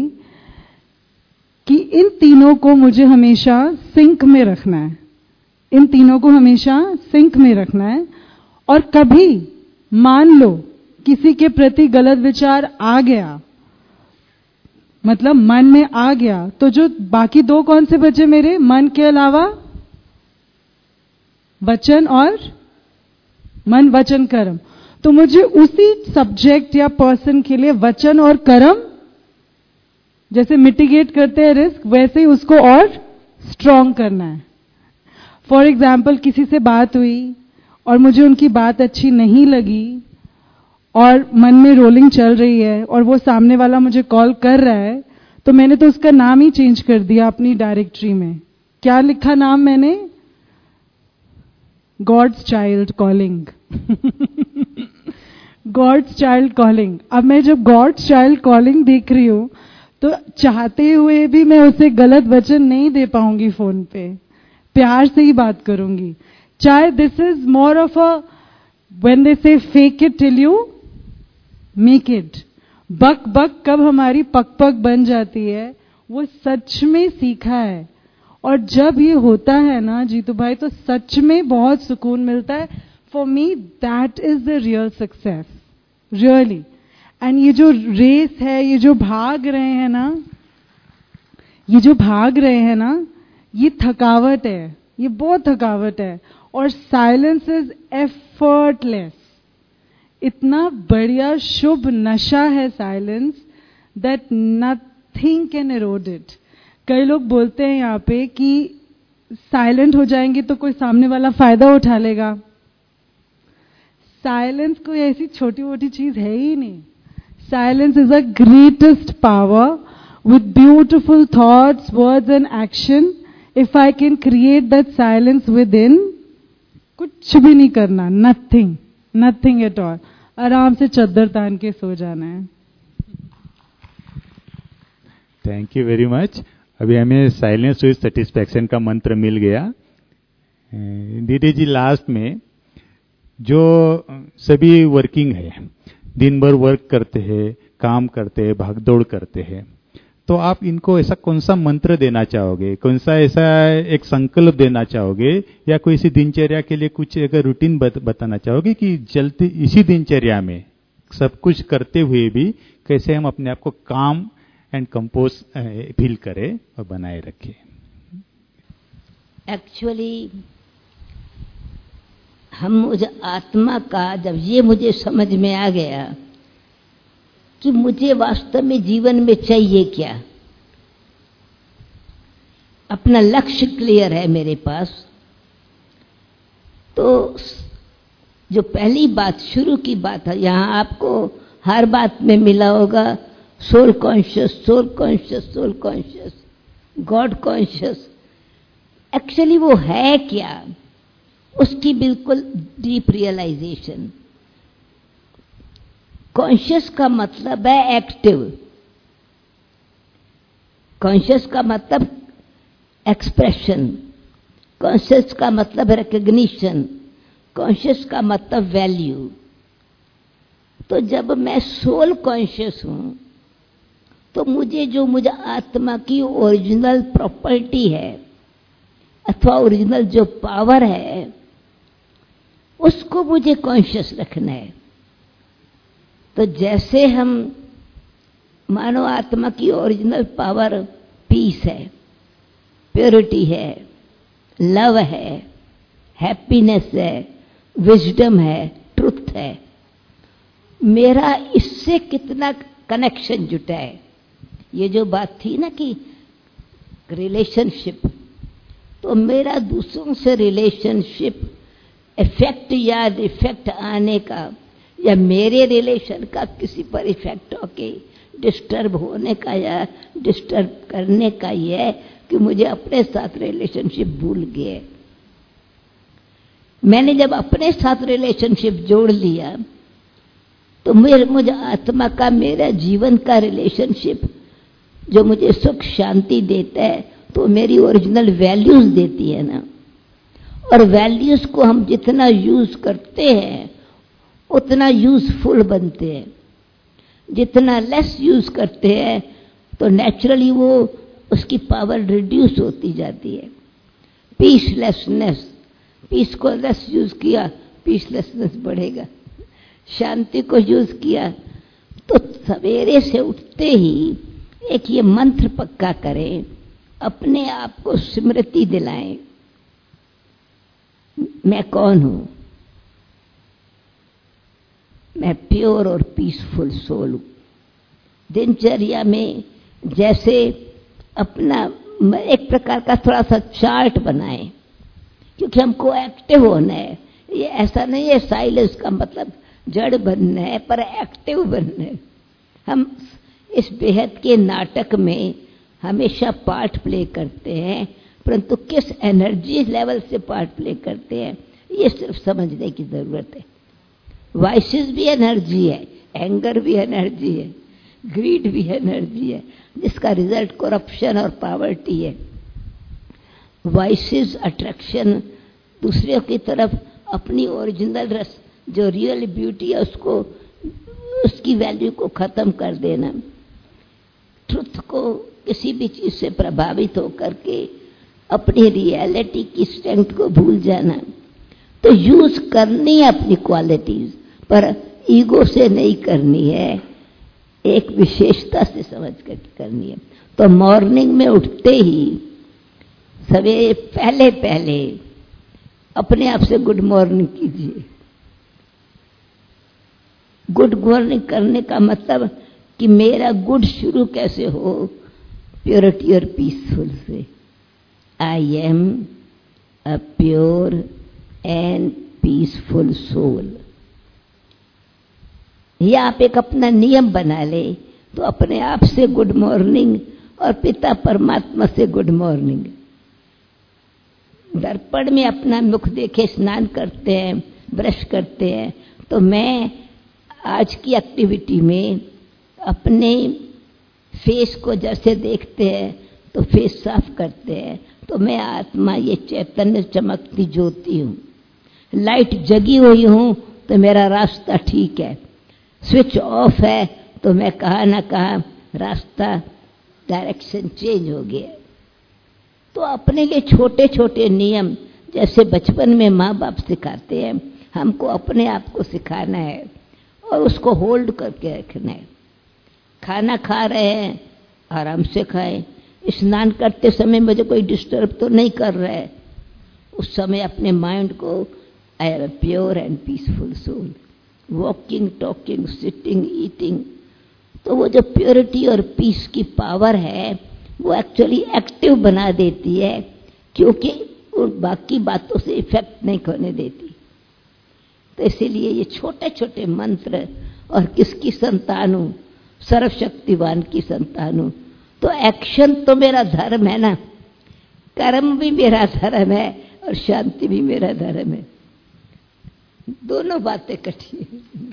कि इन तीनों को मुझे हमेशा सिंक में रखना है, इन तीनों को हमेशा सिंक में रखना है। और कभी मान लो किसी के प्रति गलत विचार आ गया, मतलब मन में आ गया, तो जो बाकी दो कौन से बचे मेरे, मन के अलावा वचन और मन वचन कर्म। तो मुझे उसी सब्जेक्ट या पर्सन के लिए वचन और कर्म जैसे मिटिगेट करते हैं रिस्क, वैसे ही उसको और स्ट्रॉन्ग करना है। फॉर एग्जाम्पल, किसी से बात हुई और मुझे उनकी बात अच्छी नहीं लगी और मन में रोलिंग चल रही है और वो सामने वाला मुझे कॉल कर रहा है, तो मैंने तो उसका नाम ही चेंज कर दिया अपनी डायरेक्टरी में। क्या लिखा नाम मैंने? God's child calling. God's child calling. अब मैं जब गॉड्स चाइल्ड कॉलिंग देख रही हूं तो चाहते हुए भी मैं उसे गलत वचन नहीं दे पाऊंगी, फोन पे प्यार से ही बात करूंगी। चाहे this is more of a when they say fake it till you make it. बक बक कब हमारी पक पक बन जाती है, वो सच में सीखा है। और जब ये होता है ना जीतू भाई, तो सच में बहुत सुकून मिलता है। For me that is the real success, really. And ये जो रेस है, ये जो भाग रहे हैं ना, ये जो भाग रहे हैं ना, ये थकावट है, ये बहुत थकावट है। और साइलेंस इज एफर्टलेस। इतना बढ़िया शुभ नशा है silence, that nothing can erode it. कई लोग बोलते हैं यहाँ पे कि साइलेंट हो जाएंगे तो कोई सामने वाला फायदा उठा लेगा। साइलेंस कोई ऐसी छोटी मोटी चीज है ही नहीं। Silence is a greatest power with beautiful thoughts, words and action. If I can create that silence within, कुछ भी नहीं करना, nothing, nothing at all. आराम से चद्दर तान के सो जाना है। Thank you very much. अभी हमें साइलेंस विद सेटिस्फैक्शन का मंत्र मिल गया। दीदी जी, लास्ट में जो सभी वर्किंग है, दिन भर वर्क करते हैं, काम करते हैं, भागदौड़ करते हैं, तो आप इनको ऐसा कौन सा मंत्र देना चाहोगे, कौन सा ऐसा एक संकल्प देना चाहोगे, या कोई इसी दिनचर्या के लिए कुछ अगर रूटीन बत, बताना चाहोगे कि जल्दी इसी दिनचर्या में सब कुछ करते हुए भी कैसे हम अपने आप को काम एंड कंपोज फील करें और बनाए रखें? एक्चुअली हम मुझे आत्मा का, जब ये मुझे समझ में आ गया कि मुझे वास्तव में जीवन में चाहिए क्या, अपना लक्ष्य क्लियर है मेरे पास, तो जो पहली बात, शुरू की बात है, यहां आपको हर बात में मिला होगा soul conscious, soul conscious, soul conscious, God conscious. Actually वो है क्या, उसकी बिल्कुल डीप रियलाइजेशन। कॉन्शियस का मतलब है एक्टिव, कॉन्शियस का मतलब एक्सप्रेशन, कॉन्शियस का मतलब रिकग्निशन, कॉन्शियस का मतलब वैल्यू। तो जब मैं सोल कॉन्शियस हूं तो मुझे जो मुझे आत्मा की ओरिजिनल प्रॉपर्टी है अथवा ओरिजिनल जो पावर है उसको मुझे कॉन्शियस रखना है। तो जैसे हम मानो आत्मा की ओरिजिनल पावर पीस है, प्योरिटी है, लव है, हैप्पीनेस है, विजडम है, ट्रुथ है, मेरा इससे कितना कनेक्शन जुटा है। ये जो बात थी ना कि रिलेशनशिप, तो मेरा दूसरों से रिलेशनशिप इफेक्ट या डिफेक्ट आने का, या मेरे रिलेशन का किसी पर इफेक्ट होके डिस्टर्ब होने का या डिस्टर्ब करने का, यह कि मुझे अपने साथ रिलेशनशिप भूल गए। मैंने जब अपने साथ रिलेशनशिप जोड़ लिया तो मेरे मुझे आत्मा का, मेरा जीवन का रिलेशनशिप जो मुझे सुख शांति देता है, तो मेरी ओरिजिनल वैल्यूज देती है ना। और वैल्यूज को हम जितना यूज करते हैं उतना यूजफुल बनते हैं। जितना लेस यूज करते हैं तो नेचुरली वो उसकी पावर रिड्यूस होती जाती है। पीसलेसनेस, पीस को लेस यूज किया, पीसलेसनेस बढ़ेगा। शांति को यूज किया तो सवेरे से उठते ही एक ये मंत्र पक्का करें, अपने आप को स्मृति दिलाएं, मैं कौन हूं, मैं प्योर और पीसफुल सोल हूं। दिनचर्या में जैसे अपना एक प्रकार का थोड़ा सा चार्ट बनाएं, क्योंकि हमको एक्टिव होना है। ये ऐसा नहीं है साइलेंस का मतलब जड़ बनना है, पर एक्टिव बनना है। हम इस बेहद के नाटक में हमेशा पार्ट प्ले करते हैं, परंतु किस एनर्जी लेवल से पार्ट प्ले करते हैं ये सिर्फ समझने की जरूरत है। वाइसेस भी एनर्जी है, एंगर भी एनर्जी है, ग्रीड भी एनर्जी है, जिसका रिजल्ट करप्शन और पावर्टी है। वाइसेस अट्रैक्शन, दूसरे की तरफ अपनी ओरिजिनल रस जो रियल ब्यूटी है उसको, उसकी वैल्यू को खत्म कर देना। ट्रुथ को किसी भी चीज से प्रभावित होकर के अपनी रियलिटी की स्ट्रेंथ को भूल जाना। तो यूज करनी है अपनी क्वालिटीज, पर ईगो से नहीं करनी है, एक विशेषता से समझ कर करनी है। तो मॉर्निंग में उठते ही सवेरे पहले पहले अपने आप से गुड मॉर्निंग कीजिए। गुड मॉर्निंग करने का मतलब कि मेरा गुड शुरू कैसे हो, प्योरिटी और पीसफुल से। I am a pure and peaceful soul. ये आप एक अपना नियम बना ले तो अपने आप से गुड मॉर्निंग और पिता परमात्मा से गुड मॉर्निंग। दर्पण में अपना मुख देखे स्नान करते हैं, ब्रश करते हैं, तो मैं आज की एक्टिविटी में अपने फेस को जैसे देखते हैं तो फेस साफ करते हैं, तो मैं आत्मा ये चैतन्य चमकती ज्योति हूँ। लाइट जगी हुई हूँ तो मेरा रास्ता ठीक है। स्विच ऑफ है तो मैं कहाँ ना कहाँ रास्ता डायरेक्शन चेंज हो गया। तो अपने लिए छोटे छोटे नियम जैसे बचपन में माँ बाप सिखाते हैं, हमको अपने आप को सिखाना है और उसको होल्ड करके रखना है। खाना खा रहे हैं आराम से खाएं, स्नान करते समय मुझे कोई डिस्टर्ब तो नहीं कर रहा है, उस समय अपने माइंड को I am a pure and peaceful soul. Walking, talking, sitting, eating, तो वो जो प्योरिटी और पीस की पावर है वो एक्चुअली एक्टिव बना देती है, क्योंकि वो बाकी बातों से इफेक्ट नहीं करने देती। तो इसीलिए ये छोटे छोटे मंत्र, और किसकी संतान हूँ, सर्वशक्तिवान की संतान हूँ, तो एक्शन तो मेरा धर्म है ना, कर्म भी मेरा धर्म है और शांति भी मेरा धर्म है, दोनों बातें इकट्ठी।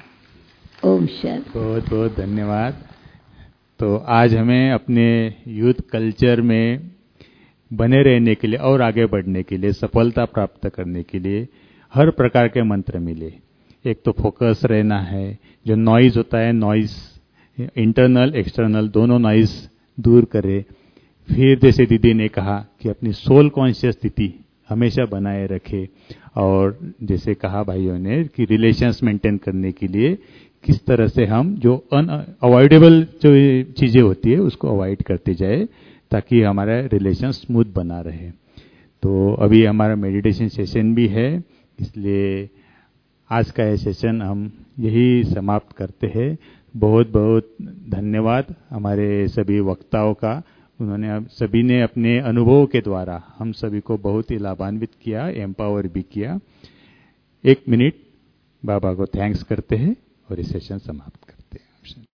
ओम शांति। बहुत बहुत धन्यवाद। तो आज हमें अपने यूथ कल्चर में बने रहने के लिए और आगे बढ़ने के लिए, सफलता प्राप्त करने के लिए हर प्रकार के मंत्र मिले। एक तो फोकस रहना है, जो नॉइज होता है, नॉइज इंटरनल एक्सटर्नल दोनों नॉइज दूर करे। फिर जैसे दीदी ने कहा कि अपनी सोल कॉन्शियस स्थिति हमेशा बनाए रखे, और जैसे कहा भाइयों ने कि रिलेशंस मेंटेन करने के लिए किस तरह से हम जो अनअवॉइडेबल जो चीजें होती है उसको अवॉइड करते जाए, ताकि हमारा रिलेशन स्मूथ बना रहे। तो अभी हमारा मेडिटेशन सेशन भी है, इसलिए आज का ये सेशन हम यही समाप्त करते हैं। बहुत बहुत धन्यवाद हमारे सभी वक्ताओं का। उन्होंने सभी ने अपने अनुभव के द्वारा हम सभी को बहुत ही लाभान्वित किया, एम्पावर भी किया। एक मिनट बाबा को थैंक्स करते हैं और इस सेशन समाप्त करते हैं।